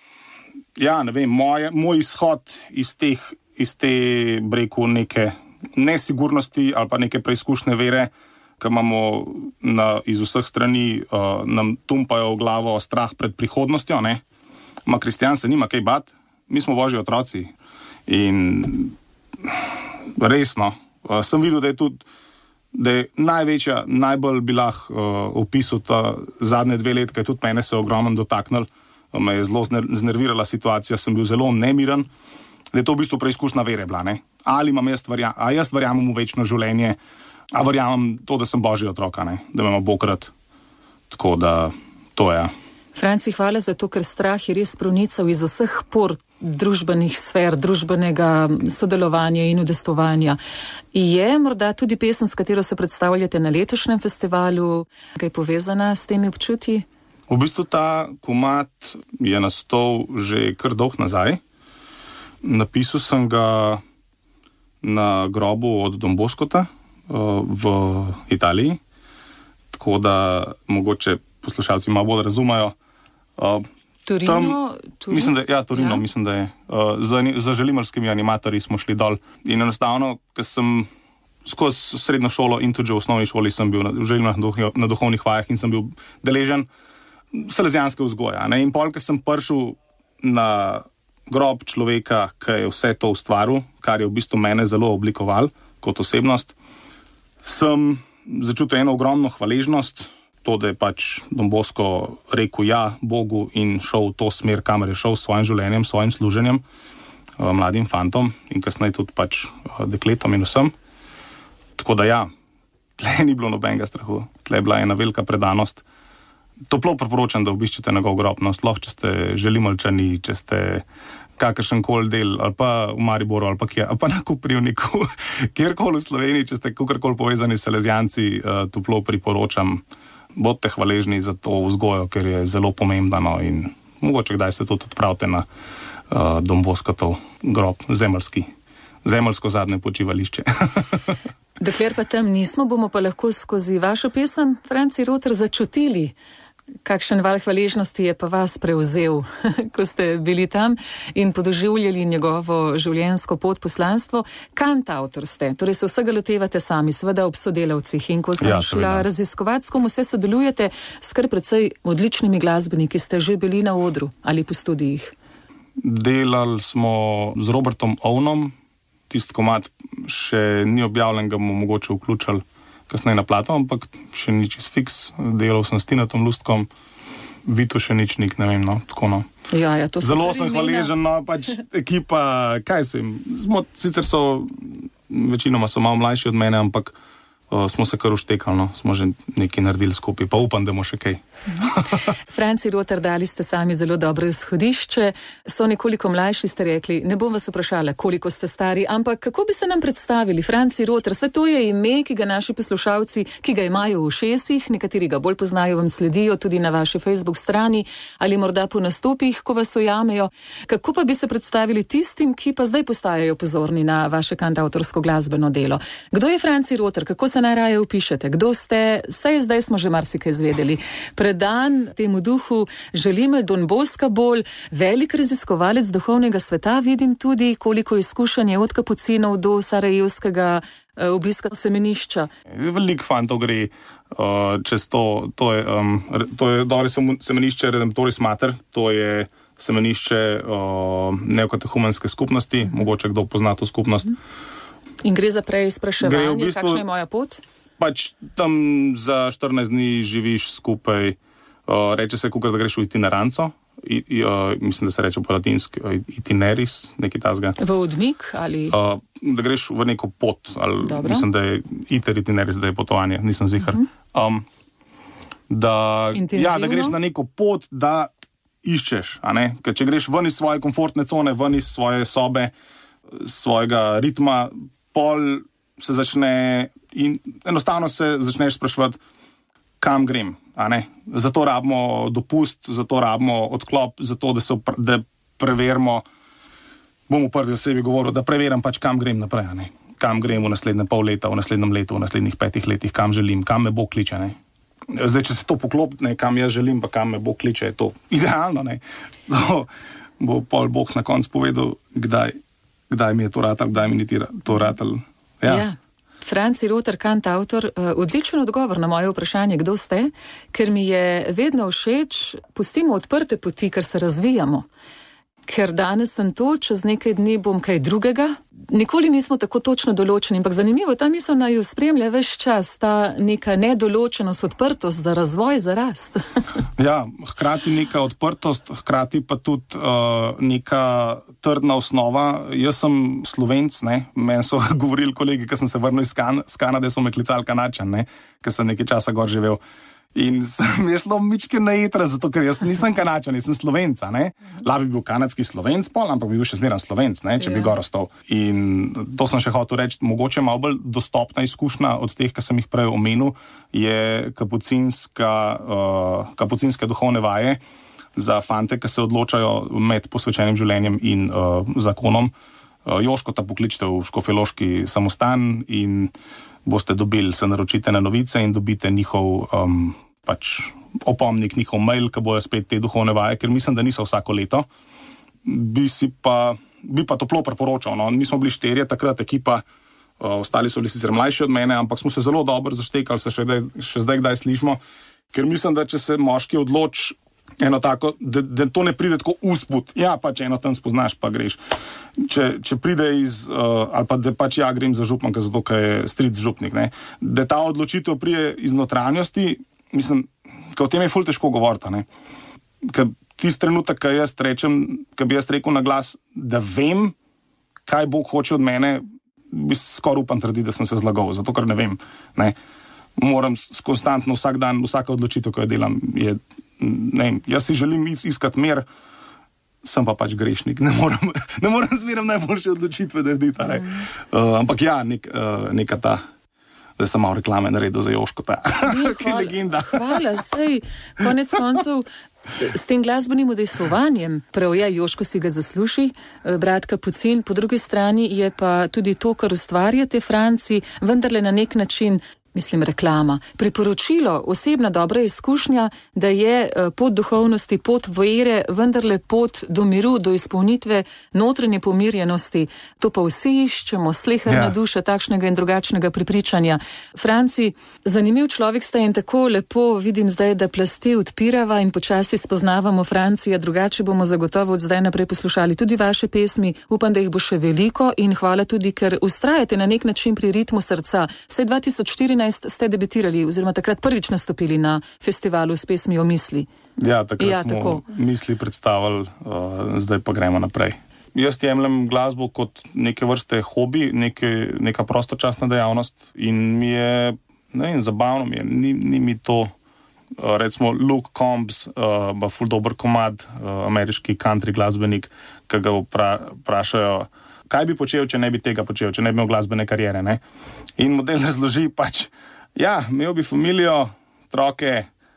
ja, ne vem, moje, moj izhod iz teh, iz te, breku, neke nesigurnosti ali pa neke preizkušnje vere, ki imamo na, iz vseh strani, uh, nam tumpajo v glavo strah pred prihodnostjo, ne. Ma kristjan se nima kaj bat, mi smo Božji otroci in resno, uh, sem videl, da je tudi, da je največja, najbolj bi lahko uh, opisal ta zadnje dve let, ki je tudi mene se ogromno dotaknil, uh, me je zelo znervirala situacija, sem bil zelo nemiren, da je to v bistvu preizkušnja vere bila, ne? Ali imam jaz, verja, a jaz verjamem v večno življenje, A verjamem to, da sem božji otrok, ne? Da me ima Bog rad. Tako da to je. Franci, hvala za to, ker strah je res pronical iz vseh por družbenih sfer, družbenega sodelovanja in udestovanja. Je morda tudi pesem, s katero se predstavljate na letošnjem festivalu, kaj je povezana s temi občutji? V bistvu ta komad je nastal že kar dolg nazaj. Napisal sem ga na grobu od Don Boscota v Italiji, tako da mogoče poslušalci malo bolj razumejo. Uh, Torino, tam, Torino? Mislim, da, ja, Torino, ja. mislim, da je. Uh, za, za želimarskimi animatorji smo šli dol. In enostavno, ker sem skozi srednjo šolo in tudi že v osnovni šoli sem bil na, na, na duhovnih vajah in sem bil deležen salezijanske vzgoje. Ne? In pol, ker sem prišel na grob človeka, ki je vse to ustvaril, kar je v bistvu mene zelo oblikoval kot osebnost, sem začutil eno ogromno hvaležnost, to, da je pač Don Bosco rekel ja Bogu in šel v to smer, kamor je šel s svojim življenjem, s svojim služenjem uh, mladim fantom in kasneje tudi pač uh, dekletom in vsem. Tako da ja, tle ni bilo nobenega strahu, tle je bila ena velika predanost. Toplo priporočam, da obiščete njegov grob, no, sploh če ste Želimalčani, če ste kakršen koli del, ali pa v Mariboru, ali pa kje, ali pa na Koprivniku, kjerkoli v Sloveniji, če ste kakorkoli povezani s Salezijanci, uh, toplo priporočam. Bodite hvaležni za to vzgojo, ker je zelo pomembna, no, in mogoče kdaj se tudi odpravite na uh, Don Boscotov grob, zemeljski, zemeljsko zadnje počivališče. Dokler pa tam nismo, bomo pa lahko skozi vašo pesem, Franci Rotar, začutili, kakšen val hvaležnosti je pa vas prevzel, ko ste bili tam in podoživljali njegovo življenjsko pot, poslanstvo. Kantavtor ste, torej se vsega lotevate sami, seveda ob sodelavcih. In ko sem ja, šla raziskovati, s kom vse sodelujete, s kar precej odličnimi glasbeniki, ste že bili na odru ali po studijih? Delali smo z Robertom Ovnom, tisti komad še ni objavljen, ga bomo mogoče vključili kasneje na plato, ampak še nič iz fiks. Delal sem s Tinatom Lustkom, Vito še nič nik, ne vem, no, tako no. Ja, ja, to zelo sem hvaležen, no, pač ekipa, kaj so jim, smo, sicer so, večinoma so malo mlajši od mene, ampak uh, smo se kar uštekali, no, smo že nekaj naredili skupaj, pa upam, da bomo še kaj. Franci Rotar, dali ste sami zelo dobro izhodišče, so nekoliko mlajši, ste rekli, ne bom vas vprašala, koliko ste stari, ampak kako bi se nam predstavili? Franci Rotar, se to je ime, ki ga naši poslušalci, ki ga imajo v ušesih, nekateri ga bolj poznajo, vam sledijo tudi na vaši Facebook strani ali morda po nastopih, ko vas ujamejo. Kako pa bi se predstavili tistim, ki pa zdaj postajajo pozorni na vaše kantavtorsko glasbeno delo? Kdo je Franci Rotar? Kako se najraje opišete? Kdo ste? Saj zdaj smo že marsikaj izvedeli. Predan temu duhu, Želimelj, Don Bosca bolj, velik raziskovalec duhovnega sveta, vidim tudi, koliko izkušenj je od kapucinov do sarajevskega uh, obiska semenišča. Veliko fantov gre uh, čez to, to je, um, to je dobro semenišče Redemptoris Mater, to je semenišče uh, neokatehumenske skupnosti, mogoče kdo pozna to skupnost. In gre za preizpraševanje, v bistvu, kakšna je moja pot? Pač tam za štirinajst dni živiš skupaj, uh, reče se, kukor da greš v itineranco, I, I, uh, mislim, da se reče po latinski uh, itineris, nekaj tasga. V odmik ali? Uh, da greš v neko pot, ali Dobro. Mislim, da je iter itineris, da je potovanje, nisem zihar. Uh-huh. Um, da, ja, da greš na neko pot, da iščeš, a ne? Ker če greš ven iz svoje komfortne cone, ven iz svoje sobe, svojega ritma, pol se začne in enostavno se začneš spraševati, kam grem, a ne? Zato rabimo dopust, zato rabimo odklop, zato, da se da preverimo, bom v prvi osebi govoril, da preverim pač, kam grem naprej, a ne? Kam grem v naslednje pol leta, v naslednjem letu, v naslednjih petih letih, kam želim, kam me Bog kliče, ne? Zdaj, če se to poklopi, ne, kam jaz želim, pa kam me Bog kliče, je to idealno, ne? To bo pol Bog na koncu povedal, kdaj, kdaj mi je to ratal, kdaj mi ni to ratal. Ja. Ja. Franci Rotar, kantavtor, odličen odgovor na moje vprašanje, kdo ste, ker mi je vedno všeč, pustimo odprte poti, ker se razvijamo. ker danes sem to, čez nekaj dni bom kaj drugega. Nikoli nismo tako točno določeni, ampak zanimivo, ta misel naj jo spremlja ves čas, ta neka nedoločenost, odprtost za razvoj, za rast. Ja, hkrati neka odprtost, hkrati pa tudi uh, neka trdna osnova. Jaz sem Slovenc, ne, meni so govorili kolegi, ki sem se vrnil iz kan- Kanade, so me klicali Kanačan, ne, ker sem nekaj časa gor živel. In mi je šlo mičke na jetra, zato ker jaz nisem Kanačan, jaz sem Slovenca, ne. Lahko bi bil kanadski Slovenc pol, ampak bi bil še zmeraj Slovenc, ne, če ja. bi gor ostal. In to sem še hotel reči, mogoče malo bolj dostopna izkušnja od teh, ki sem jih prej omenil, je kapucinska, uh, kapucinske duhovne vaje za fante, ki se odločajo med posvečenim življenjem in uh, zakonom. Uh, Joškota pokličite v škofjeloški samostan in boste dobili, se naročite na novice in dobite njihov um, pač opomnik, njihov mail, ki bojo spet te duhovne vaje, ker mislim, da niso vsako leto. Bi si pa, bi pa toplo priporočal. No. Mi smo bili štirje, takrat ekipa, uh, ostali so bili sicer mlajši od mene, ampak smo se zelo dobro zaštekali, se še, daj, še zdaj kdaj slišimo, ker mislim, da če se moški odloči eno tako, da, da to ne pride tako usput. Ja, pač eno tam spoznaš, pa greš. Če, če pride iz, uh, ali pa da pač ja grem za županka, zato ker je stric župnik, ne, da ta odločitev pride iz notranjosti, mislim, ker o tem je ful težko govoriti, ne. Ker tisti trenutek, ko jaz rečem, ko bi jaz rekel na glas, da vem, kaj Bog hoče od mene, bi skoraj upam trditi, da sem se zlagal, zato ker ne vem, ne. Moram konstantno vsak dan, vsaka odločitev, ko jo delam, je, ne, jaz si želim iskati mer, sem pa pač grešnik, ne moram, ne moram zmeraj najboljše odločitve narediti, ne. Uh, ampak ja, nek, uh, neka ta, da sem malo reklame naredil za Joškota, ki je legenda. Hvala, sej, konec koncev, s tem glasbenim udejstvovanjem, prav je, Joško si ga zasluži, brat Kapucin, po drugi strani je pa tudi to, kar ustvarjate Franci, vendarle na nek način, mislim, reklama. Priporočilo, osebna dobra izkušnja, da je pot duhovnosti, pot vere, vendarle pot do miru, do izpolnitve notranje pomirjenosti. To pa vsi iščemo, sleherna ja. duša takšnega in drugačnega prepričanja. Franci, zanimiv človek ste in tako lepo vidim zdaj, da plasti odpirava in počasi spoznavamo Francija, drugače bomo zagotovo od zdaj naprej poslušali tudi vaše pesmi. Upam, da jih bo še veliko in hvala tudi, ker ustrajate na nek način pri ritmu srca. Saj dva tisoč štirinajst ste debitirali, oziroma takrat prvič nastopili na festivalu s pesmijo Misli. Ja, takrat ja, smo tako. Misli predstavili, uh, zdaj pa gremo naprej. Jaz jemljem glasbo kot neke vrste hobi, neke, neka prostočasna dejavnost in mi je, ne vem, zabavno mi je, ni, ni mi to, uh, recimo Luke Combs, uh, pa ful dober komad, uh, ameriški country glasbenik, ki ga vprašajo, kaj bi počel, če ne bi tega počel, če ne bi imel glasbene karijere, ne? In model razloži pač, ja, imel bi familijo, otroke,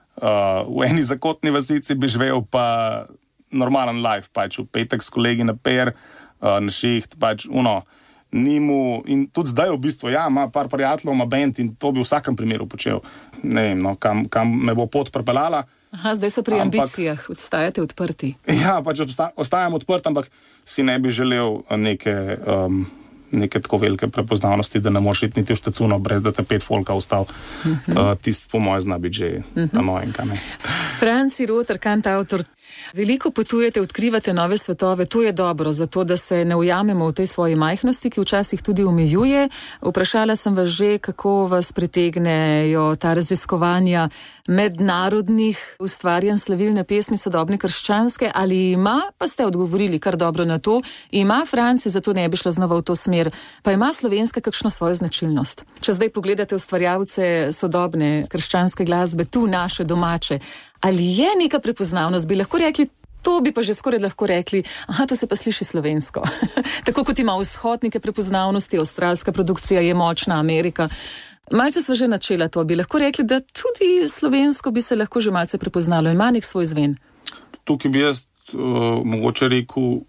uh, v eni zakotni vasici bi živel pa normalen life, pač v petek s kolegi na per, uh, na šiht, pač uno, ni mu, in tudi zdaj v bistvu, ja, ima par prijateljev, ima band in to bi v vsakem primeru počel. Ne vem, no, kam, kam me bo pot prepeljala. Aha, zdaj so pri ampak, ambicijah, ostajate odprti. Ja, pač osta, ostajam odprt, ampak si ne bi želel neke, um, neke tako velike prepoznavnosti, da ne moreš iti niti v štacuno, brez da te pet folka ostal. Uh-huh. Uh, tist po moje zna biti že uh-huh. anojenka, ne. Franci Rotar, kantavtor, veliko potujete, odkrivate nove svetove, to je dobro, zato da se ne ujamemo v tej svoji majhnosti, ki včasih tudi omejuje. Vprašala sem vas že, kako vas pritegnejo ta raziskovanja mednarodnih ustvarjanj slavilne pesmi sodobne krščanske, ali ima, pa ste odgovorili kar dobro na to, ima Franci, zato ne bi šla znova v to smer, pa ima slovenska kakšno svojo značilnost. Če zdaj pogledate ustvarjalce sodobne krščanske glasbe, tu naše domače, ali je neka prepoznavnost, bi lahko rekli, to bi pa že skoraj lahko rekli, aha, to se pa sliši slovensko. Tako kot ima vzhod neke prepoznavnosti, avstralska produkcija je močna, Amerika. Malce sva že načela to, bi lahko rekli, da tudi slovensko bi se lahko že malce prepoznalo, ima nek svoj zven. Tukaj bi jaz uh, mogoče rekel,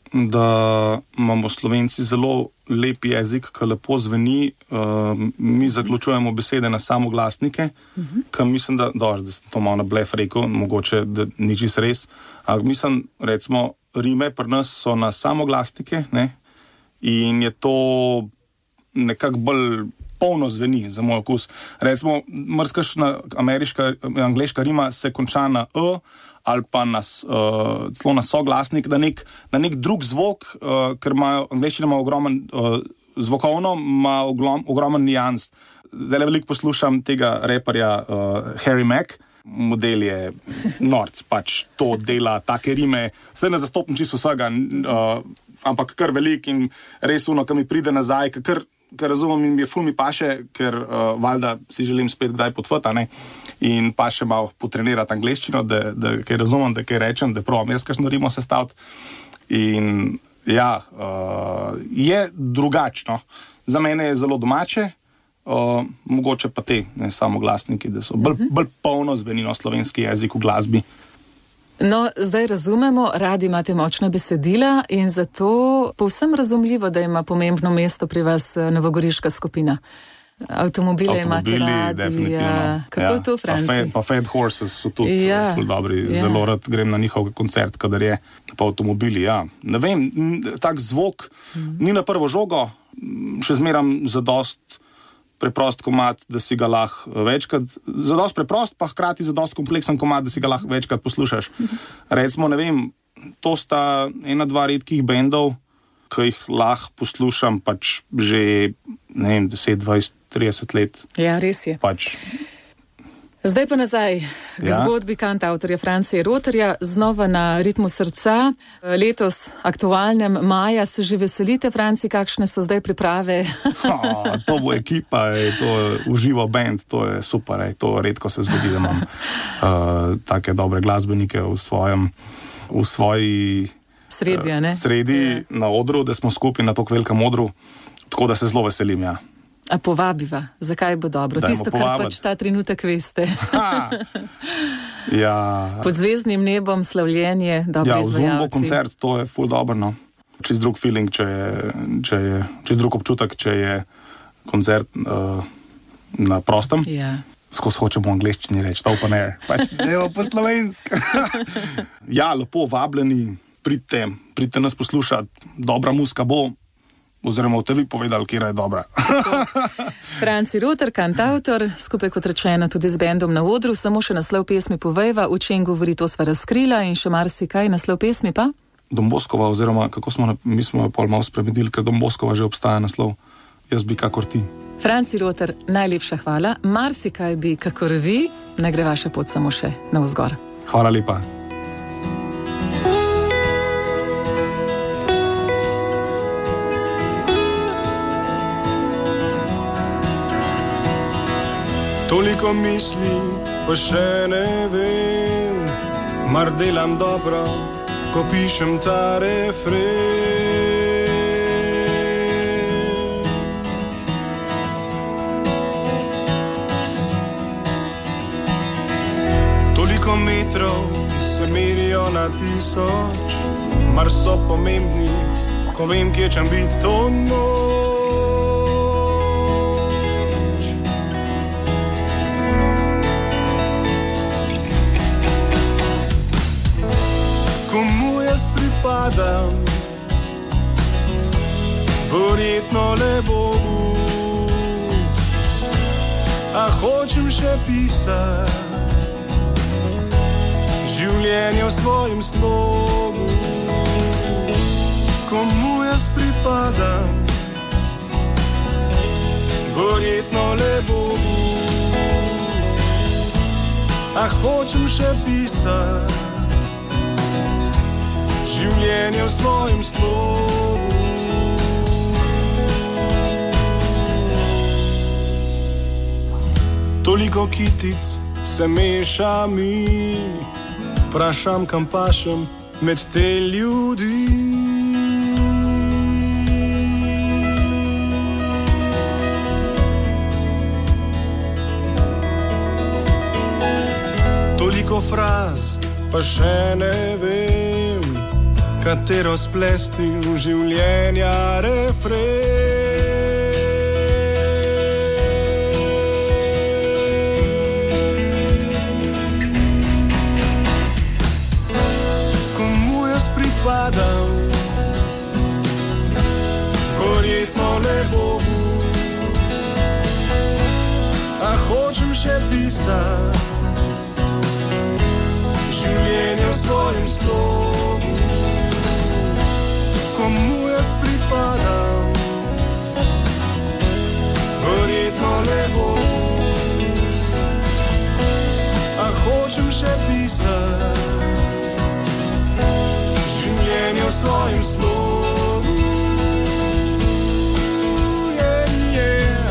da imamo Slovenci zelo lep jezik, ki lepo zveni, uh, mi zaključujemo besede na samoglasnike, uh-huh. ki mislim, da, dož, da sem to malo na blef rekel, mogoče, da ni čisto res, ampak mislim, recimo, rime pri nas so na samoglasnike, ne, in je to nekako bolj polno zveni za moj okus. Recimo, mrskašna ameriška, angleška rima se konča na e, ali pa na, uh, celo na soglasnik, na nek, na nek drug zvok, uh, ker imajo, angleščina ima ogromen, uh, zvokovno ima oglom, ogromen nijans. Zdaj veliko poslušam tega reperja uh, Harry Mack, model je norc, pač to dela, take rime, se ne zastopim čisto vsega, uh, ampak kar velik in res uno, ki mi pride nazaj, kar ker razumem in mi je ful mi paše, ker uh, valjda si želim spet kdaj potvati, ne, in paše malo potrenirati angleščino, da, da kaj razumem, da kaj rečem, da probam jaz kakšno rimo sestaviti. In ja, uh, je drugačno. Za mene je zelo domače, uh, mogoče pa te, ne samo glasniki, da so bolj, bolj polno zvenino slovenski jezik v glasbi. No, zdaj razumemo, radi imate močna besedila in zato povsem razumljivo, da ima pomembno mesto pri vas novogoriška skupina. Avtomobile imate radi. Ja. Kako ja. je to v Franciji? Pa, pa Fat Horses so tudi ja. ful dobri. Ja. Zelo rad grem na njihov koncert, kadar je pa avtomobili. Ja. Ne vem, tak zvok mm. ni na prvo žogo, še zmeram zadost preprost komad, da si ga lahko večkrat, zadost preprost, pa hkrati zadost kompleksen komad, da si ga lahko večkrat poslušaš. Recimo, ne vem, to sta ena, dva redkih bendov, ki jih lahko poslušam pač že, ne vem, deset, dvajset, trideset let. Ja, res je. Pač. Zdaj pa nazaj k ja? zgodbi kantavtorja Francije Rotarja, znova na ritmu srca. Letos, aktualnem maja, se že veselite, Franci, kakšne so zdaj priprave? oh, to bo ekipa, ej, to je uživo band, to je super, ej, to redko se zgodi, da imam uh, take dobre glasbenike v svojem, v svoji sredi, uh, sredi ja. na odru, da smo skupaj na tako velikem odru, tako da se zelo veselim, ja. A povabiva, zakaj bo dobro? Dajmo tisto, kar povabiti. pač ta trenutek veste. ja. Pod zvezdnim nebom, slavljenje, dobri ja, izvajalci. Ja, v Zumbo koncert, to je ful dobro, no. Čez drug feeling, če je, če je, čez drug občutek, če je koncert uh, na prostem. Ja. Skos hočemo v angleščini reči, open air. Pač ne po slovensko. ja, lepo vabljeni, pridite, pridite nas poslušati, dobra muzika bo. Oziroma v tebi povedali, kjera je dobra. Franci Rotar, kantautor, skupaj kot rečeno tudi z bendom na odru, samo še naslov pesmi povejva, o čem govori, to sva razkrila in še marsikaj, naslov pesmi pa? Domboskova, oziroma kako smo, mi smo jo pol malo spremenili, ker Domboskova že obstaja naslov, jaz bi kakor ti. Franci Rotar, najlepša hvala, marsikaj bi kakor vi, ne gre vaša pot samo še navzgor. Hvala lepa. Toliko misli, pa še ne vem, mar delam dobro, ko pišem ta refren. Toliko metrov se merijo na tisoč, mar so pomembni, ko vem, kje čem biti to noč. Komu jaz pripadam, verjetno le Bogu, a hočem še pisati življenje v svojem slogu. Komu jaz pripadam, verjetno le Bogu, a hočem še pisati življenje v svojem slogu. Toliko kitic se meša mi, vprašam, kam pašem med te ljudi. Toliko fraz, pa še ne vem, katero splesti v življenja refren. Komu jaz pripadam, verjetno le Bogu, a hočem še pisati življenje svojem slogu, komu jaz pripadam, verjetno ne bo. A hočem še pisati življenje v svojem slogu. Yeah, yeah.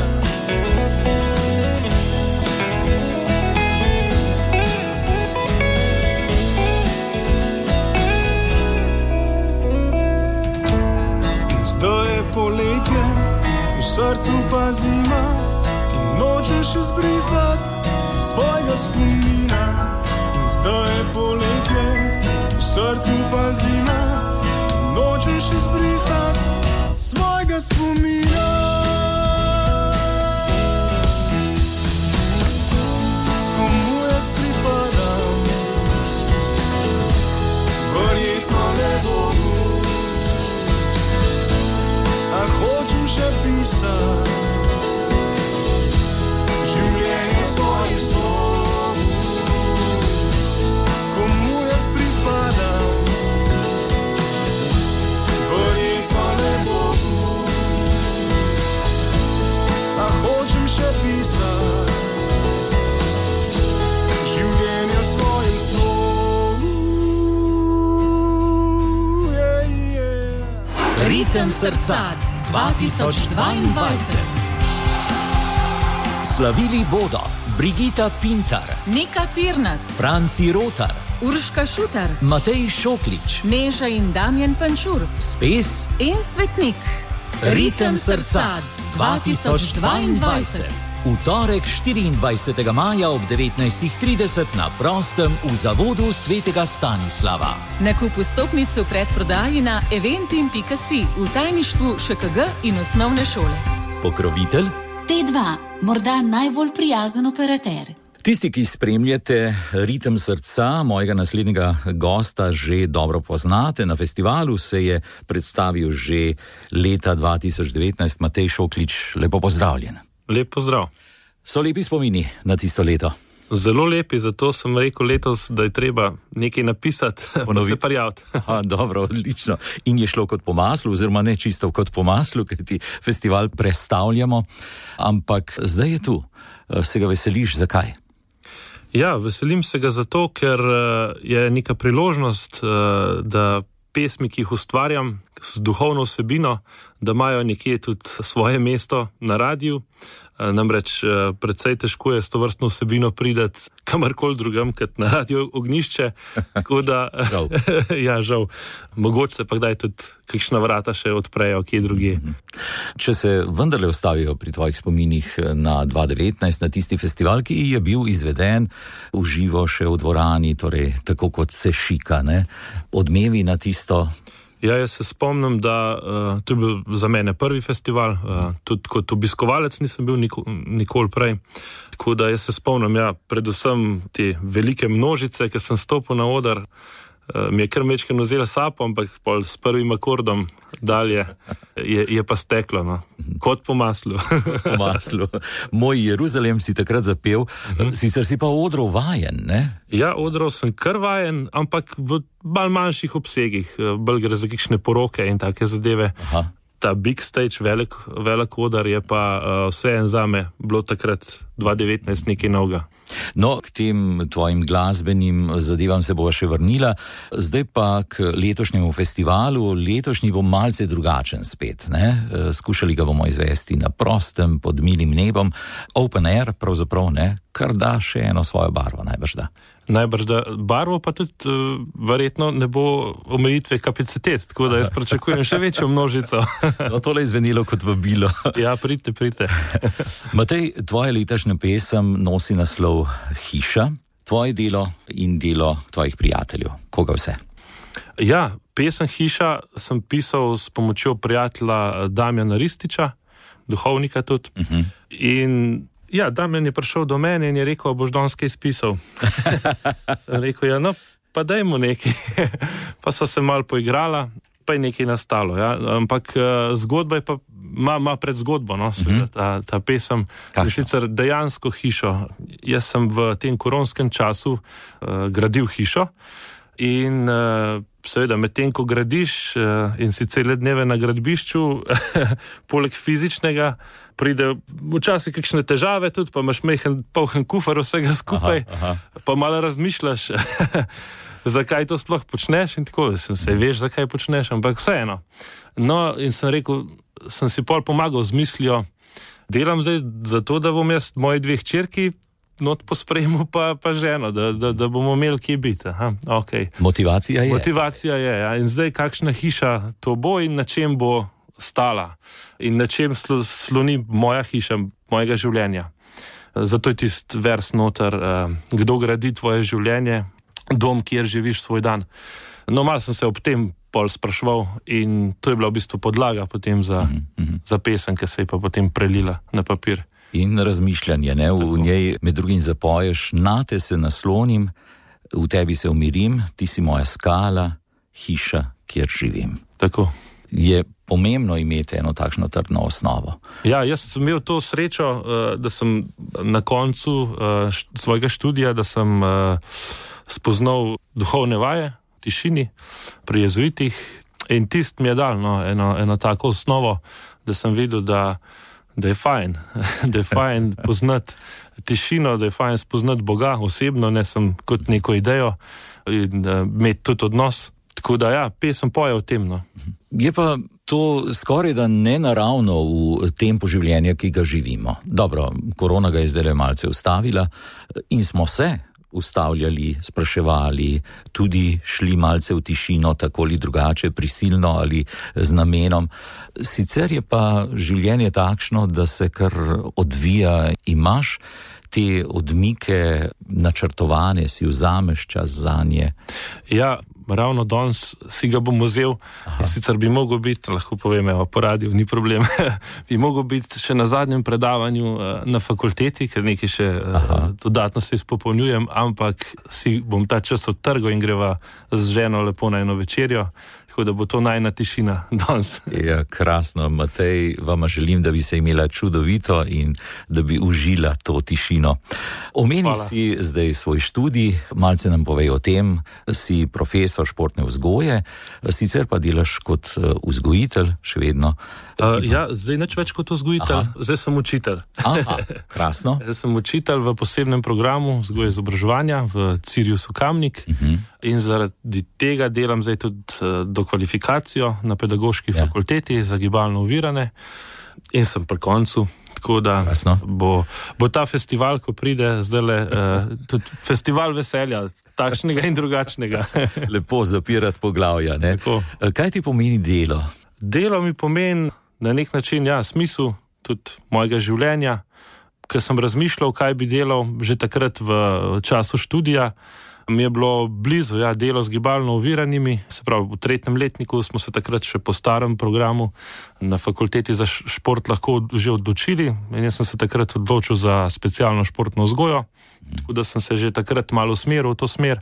Zdaj je poletje, v srcu pa zima in nočem še zbrisati svojega spomina. In zdaj je poletje, v srcu pa zima, nočem še zbrisati svojega spomina. Komu jaz pripadam, verjetno ne Bogu. A hočem še pisati življenje v svojem slogu, komu jaz pripadam, verjetno ne Bogu. A hočem še pisati življenje v svojem slogu. Yeah, yeah. Ritem srca dva tisoč dvaindvajset. Slavili bodo Brigita Pintar, Nika Pirnat, Franci Rotar, Urška Šutar, Matej Šoklič, Neža in Damjan Pančur, Spes in Svetnik. Ritem srca dva tisoč dvaindvajset. V torek štiriindvajsetega maja ob devetnajstih trideset na prostem v zavodu svetega Stanislava. Nakup vstopnic v predprodaji na eventim pika si v tajništvu ŠKG in osnovne šole. Pokrovitelj T dva, morda najbolj prijazen operater. Tisti, ki spremljate Ritem srca, mojega naslednjega gosta že dobro poznate. Na festivalu se je predstavil že leta dva tisoč devetnajst. Matej Šoklič, lepo pozdravljen. Lep pozdrav. So lepi spomini na tisto leto? Zelo lepi, zato sem rekel letos, da je treba nekaj napisati, pa se prijaviti. Aha, dobro, odlično. In je šlo kot po maslu, oziroma ne čisto kot po maslu, ker ti festival prestavljamo, ampak zdaj je tu. Se ga veseliš, zakaj? Ja, veselim se ga zato, ker je neka priložnost, da pesmi, ki jih ustvarjam z duhovno vsebino, da imajo nekje tudi svoje mesto na radiju. Namreč precej težko je s to vrstno vsebino prideti kamorkoli drugam, kot na radio Ognjišče. Tako da, žal. ja, žal. Mogoče se pa kdaj tudi kakšna vrata še odprejo, kje drugje. Če se vendarle ostavijo pri tvojih spominih na dva tisoč devetnajst, na tisti festival, ki je bil izveden v živo še v dvorani, torej tako kot se šika, ne? Odmevi na tisto. Ja, jaz se spomnim, da uh, to je bil za mene prvi festival, uh, tudi kot obiskovalec nisem bil niko, nikoli prej. Tako da jaz se spomnim, ja, predvsem te velike množice, ki sem stopil na oder, uh, mi je kar mečkeno vzela sapo, ampak pol s prvim akordom dalje je, je pa steklo, no. Kot po maslu. Po maslu. Moj Jeruzalem si takrat zapel, uh-huh. Sicer si pa odrov vajen, ne? Ja, odrov sem kar vajen, ampak v bolj manjših obsegih, bolj gre za kakšne poroke in take zadeve. Aha. Ta big stage, velik, velik odar je pa uh, vse en zame bilo takrat dva tisoč devetnajst nekaj novega. No, k tem tvojim glasbenim zadevam se bova še vrnila. Zdaj pa k letošnjemu festivalu. Letošnji bo malce drugačen spet, ne? Skušali ga bomo izvesti na prostem, pod milim nebom. Open air, pravzaprav, ne? Kar da še eno svojo barvo, najbrž da. Najbrž da barvo pa tudi uh, verjetno ne bo omejitve kapacitet, tako da jaz pričakujem še večjo množico. No, tole je zvenilo kot vabilo. Ja, pridite, pridite. Matej, tvoja letošnja pesem nosi naslov Hiša, tvoje delo in delo tvojih prijateljev. Koga vse? Ja, pesem Hiša sem pisal s pomočjo prijatelja Damjana Rističa, duhovnika tudi. Uh-huh. In ja, Damjan je prišel do mene in je rekel, boš danes kaj spisal. Sem rekel, ja, no, pa dajmo nekaj. Pa so se malo poigrala, pa je nekaj nastalo, ja. Ampak zgodba je pa, ima, ima pred zgodbo, no, seveda, ta, ta pesem. Je sicer dejansko hišo. Jaz sem v tem koronskem času uh, gradil hišo In uh, seveda, medtem ko gradiš uh, in si cele dneve na gradbišču, poleg fizičnega, pride včasih kakšne težave tudi, pa imaš mehen, polhen kufer vsega skupaj, aha, aha. Pa malo razmišljaš, zakaj to sploh počneš in tako, sem se veš, zakaj počneš, ampak vseeno. No, in sem rekel, sem si pol pomagal z mislijo, delam zdaj zato, da bom jaz moji dveh hčerki not po sprejemu pa, pa ženo, da, da, da bomo imeli kje biti. Aha, okay. Motivacija je. Motivacija je, ja. In zdaj kakšna hiša to bo in na čem bo stala in na čem slo, sloni moja hiša, mojega življenja. Zato je tist vers noter, uh, kdo gradi tvoje življenje, dom, kjer živiš svoj dan. No, malo sem se ob tem pol spraševal in to je bila v bistvu podlaga potem za, mm-hmm. za pesem, ki se je pa potem prelila na papir. In razmišljanje, ne? V njej med drugim zapoješ, nate se naslonim, v tebi se umirim, ti si moja skala, hiša, kjer živim. Tako. Je pomembno imeti eno takšno trdno osnovo. Ja, jaz sem imel to srečo, da sem na koncu svojega študija, da sem spoznal duhovne vaje v tišini, pri jezuitih in tist mi je dal no, eno, eno tako osnovo, da sem videl, da da je fajn, da je fajn poznati tišino, da je fajn spoznati Boga osebno, ne sem kot neko idejo in uh, imeti tudi odnos. Tako da ja, pesem poje o tem. No. Je pa to skoraj da nenaravno v tempu življenja, ki ga živimo. Dobro, korona ga je zdaj malce ustavila in smo se ustavljali, spraševali, tudi šli malce v tišino, tako ali drugače, prisilno ali z namenom. Sicer je pa življenje takšno, da se kar odvija, imaš te odmike načrtovane, si vzameš čas zanje. Ja, ravno danes si ga bom vzel, sicer bi mogel biti, lahko povem, evo, po radiju, ni problem, bi mogel biti še na zadnjem predavanju na fakulteti, ker nekaj še Aha. dodatno se izpopolnjujem, ampak si bom ta čas odtrgal in greva z ženo lepo na eno večerjo, tako da bo to najna tišina danes. Ja, krasno, Matej, vama želim, da bi se imela čudovito in da bi užila to tišino. Omeni si zdaj svoj študij, malce nam povej o tem, si profesor športne vzgoje, sicer pa delaš kot vzgojitelj še vedno. Uh, ja, zdaj nič več kot vzgojitelj, Aha. zdaj sem učitelj. Aha, krasno. Zdaj sem učitelj v posebnem programu vzgoje izobraževanja v Ciriusu Kamnik uh-huh. in zaradi tega delam zdaj tudi uh, dokvalifikacijo na pedagoški ja. fakulteti za gibalno ovirane in sem pri koncu. Tako da bo, bo ta festival, ko pride zdajle, uh, tudi festival veselja, takšnega in drugačnega. Lepo zapirati poglavja, ne? Tako. Kaj ti pomeni delo? Delo mi pomeni na nek način, ja, smisel tudi mojega življenja, ker sem razmišljal, kaj bi delal že takrat v času študija. Mi je bilo blizu, ja, delo z gibalno oviranimi, se pravi, v tretjem letniku smo se takrat še po starem programu na fakulteti za šport lahko že odločili in jaz sem se takrat odločil za specialno športno vzgojo, tako da sem se že takrat malo usmeril v to smer.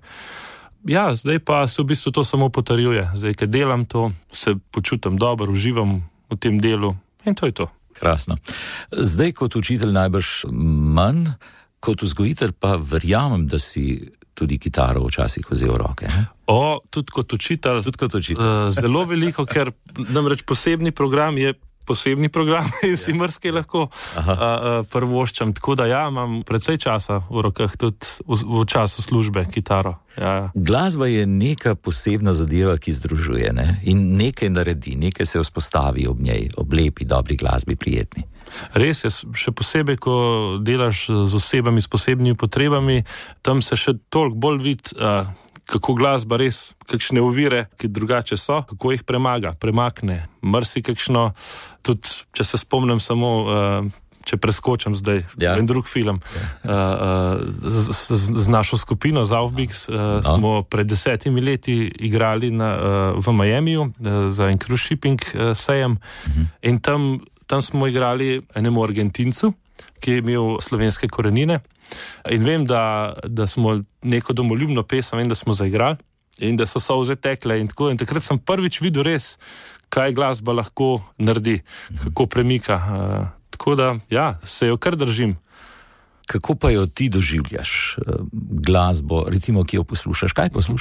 Ja, zdaj pa se v bistvu to samo potrjuje. Zdaj, ker delam to, se počutim dobro, uživam v tem delu in to je to. Krasno. Zdaj kot učitelj najbrž manj, kot vzgojitelj pa verjamem, da si tudi kitaro včasih vzel v roke. Ne? O, tudi kot učitelj, tudi kot učitelj. Uh, zelo veliko, ker namreč posebni program je posebni program in si mrske lahko uh, uh, prvoščam. Tako da ja, imam precej časa v rokah tudi v, v času službe kitaro. Ja. Glasba je neka posebna zadeva, ki združuje, ne? In nekaj naredi, nekaj se vzpostavi ob njej, ob lepi, dobri glasbi, prijetni. Res je, še posebej, ko delaš z osebami s posebnimi potrebami, tam se še toliko bolj vidi, uh, kako glasba res, kakšne ovire, ki drugače so, kako jih premaga, premakne, mrsi kakšno, tudi če se spomnim samo, uh, če preskočim zdaj, ja. En drug film, ja. uh, uh, z, z, z našo skupino Zaufbix uh, no. smo pred desetimi leti igrali na, uh, v Miamiju uh, za en cruise shipping uh, sejem uh-huh. in tam Tam smo igrali enemu Argentincu, ki je imel slovenske korenine. In vem, da, da smo neko domoljubno pesem, vem, da smo zaigrali in da so solze tekle in tako. In takrat sem prvič videl res, kaj glasba lahko naredi, kako premika. Uh, tako da, ja, se jo kar držim. Kako pa jo ti doživljaš, glasbo, recimo, ki jo poslušaš? Kaj poslušaš?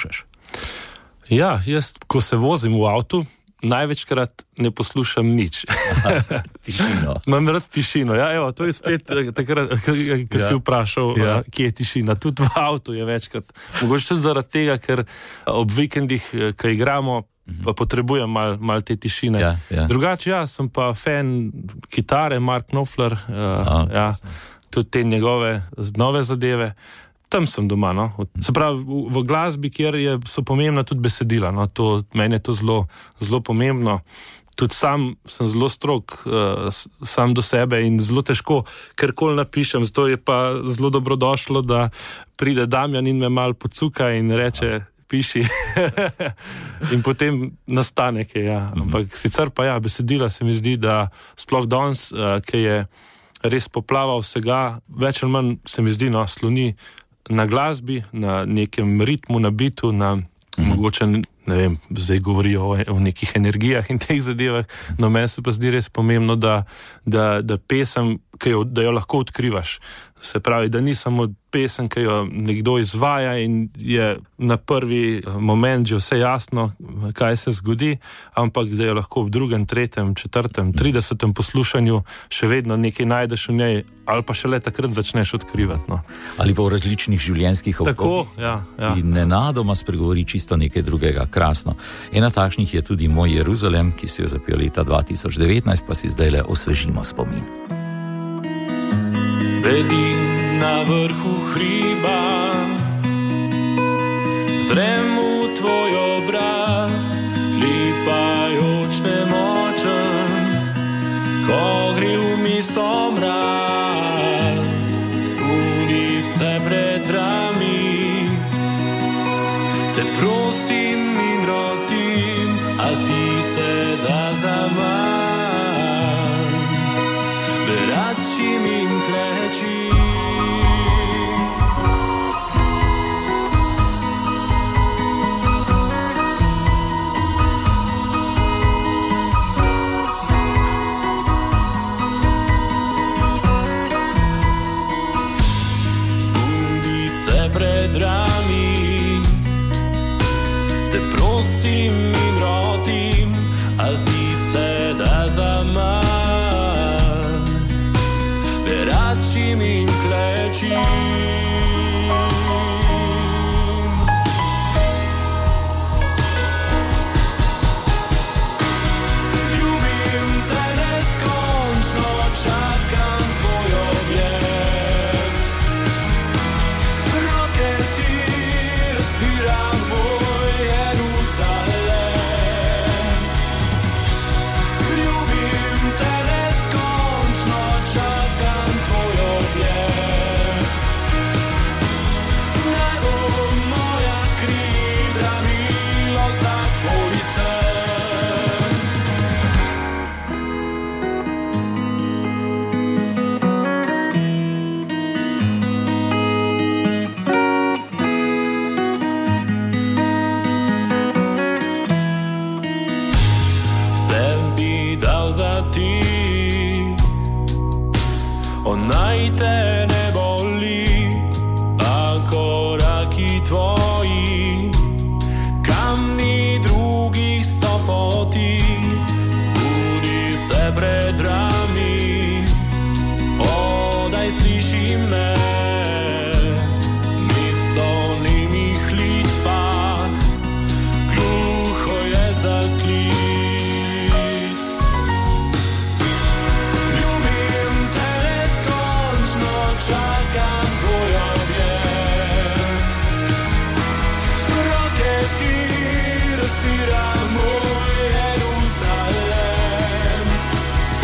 Ja, jaz, ko se vozim v avtu, največkrat ne poslušam nič. Aha, tišino. Imam rad tišino. Ja, evo, to je spet takrat, ko si vprašal, ja. Kje je tišina. Tudi v avtu je večkrat. Mogoče tudi zaradi tega, ker ob vikendih, ko igramo, pa potrebujem malo mal te tišine. Ja, ja. Drugače, ja, sem pa fan kitare, Mark Knopfler, uh, Aha, ja, tudi te njegove nove zadeve. Tam sem doma, no. Se pravi, v, v glasbi, kjer je, so pomembna tudi besedila, no. To, meni je to zelo, zelo pomembno. Tudi sam sem zelo strog, uh, sam do sebe in zelo težko karkoli napišem, zato je pa zelo dobrodošlo, da pride Damjan in me malo pocuka in reče, piši. In potem nastane kaj, ja. Ampak sicer pa ja, besedila se mi zdi, da sploh danes, uh, ki je res poplava vsega, več ali manj se mi zdi, no, sloni na glasbi, na nekem ritmu, na bitu, na mm. mogoče, ne vem, zdaj govorijo o, o nekih energijah in teh zadevah, no meni se pa zdi res pomembno, da, da, da pesem, ki jo, da jo lahko odkrivaš. Se pravi, da ni samo pesem, ki jo nekdo izvaja in je na prvi moment že vse jasno, kaj se zgodi, ampak da jo lahko v drugem, tretjem, četrtem, tridesetem poslušanju še vedno nekaj najdeš v njej, ali pa šele takrat začneš odkrivati. No. Ali pa v različnih življenjskih obdobjih. Tako, ja, ja. Ki nenadoma spregovori čisto nekaj drugega. Krasno. Ena takšnih je tudi Moj Jeruzalem, ki si jo zapel leta dva tisoč devetnajst, pa si zdaj le osvežimo spomin. Bedim na vrhu hriba, zrem v tvoj obraz, lipajoč nemočen, ko gre v mesto mraz, zbudi se pred drami, te prosim in rotim, a zdi se, da zaman, beračim in klečim. Zbudi se pred drami, te prosim in rotim, a zdi se, da zaman, beračim in klečim. Ljubim te neskončno, čakam tvoj objed, roke ti razpiram moj Jeruzalem. Ljubim te neskončno, čakam tvoj objed, naj bo moja kri branilo za tvoj sen. Sem bi dal za ti, o naj te ne boli, a koraki tvoji, kamni drugih so poti, zbudi se pred drami, odaj sliši me, mesto nemih lic pa, gluho je za klic. Ljubim te neskončno, čakam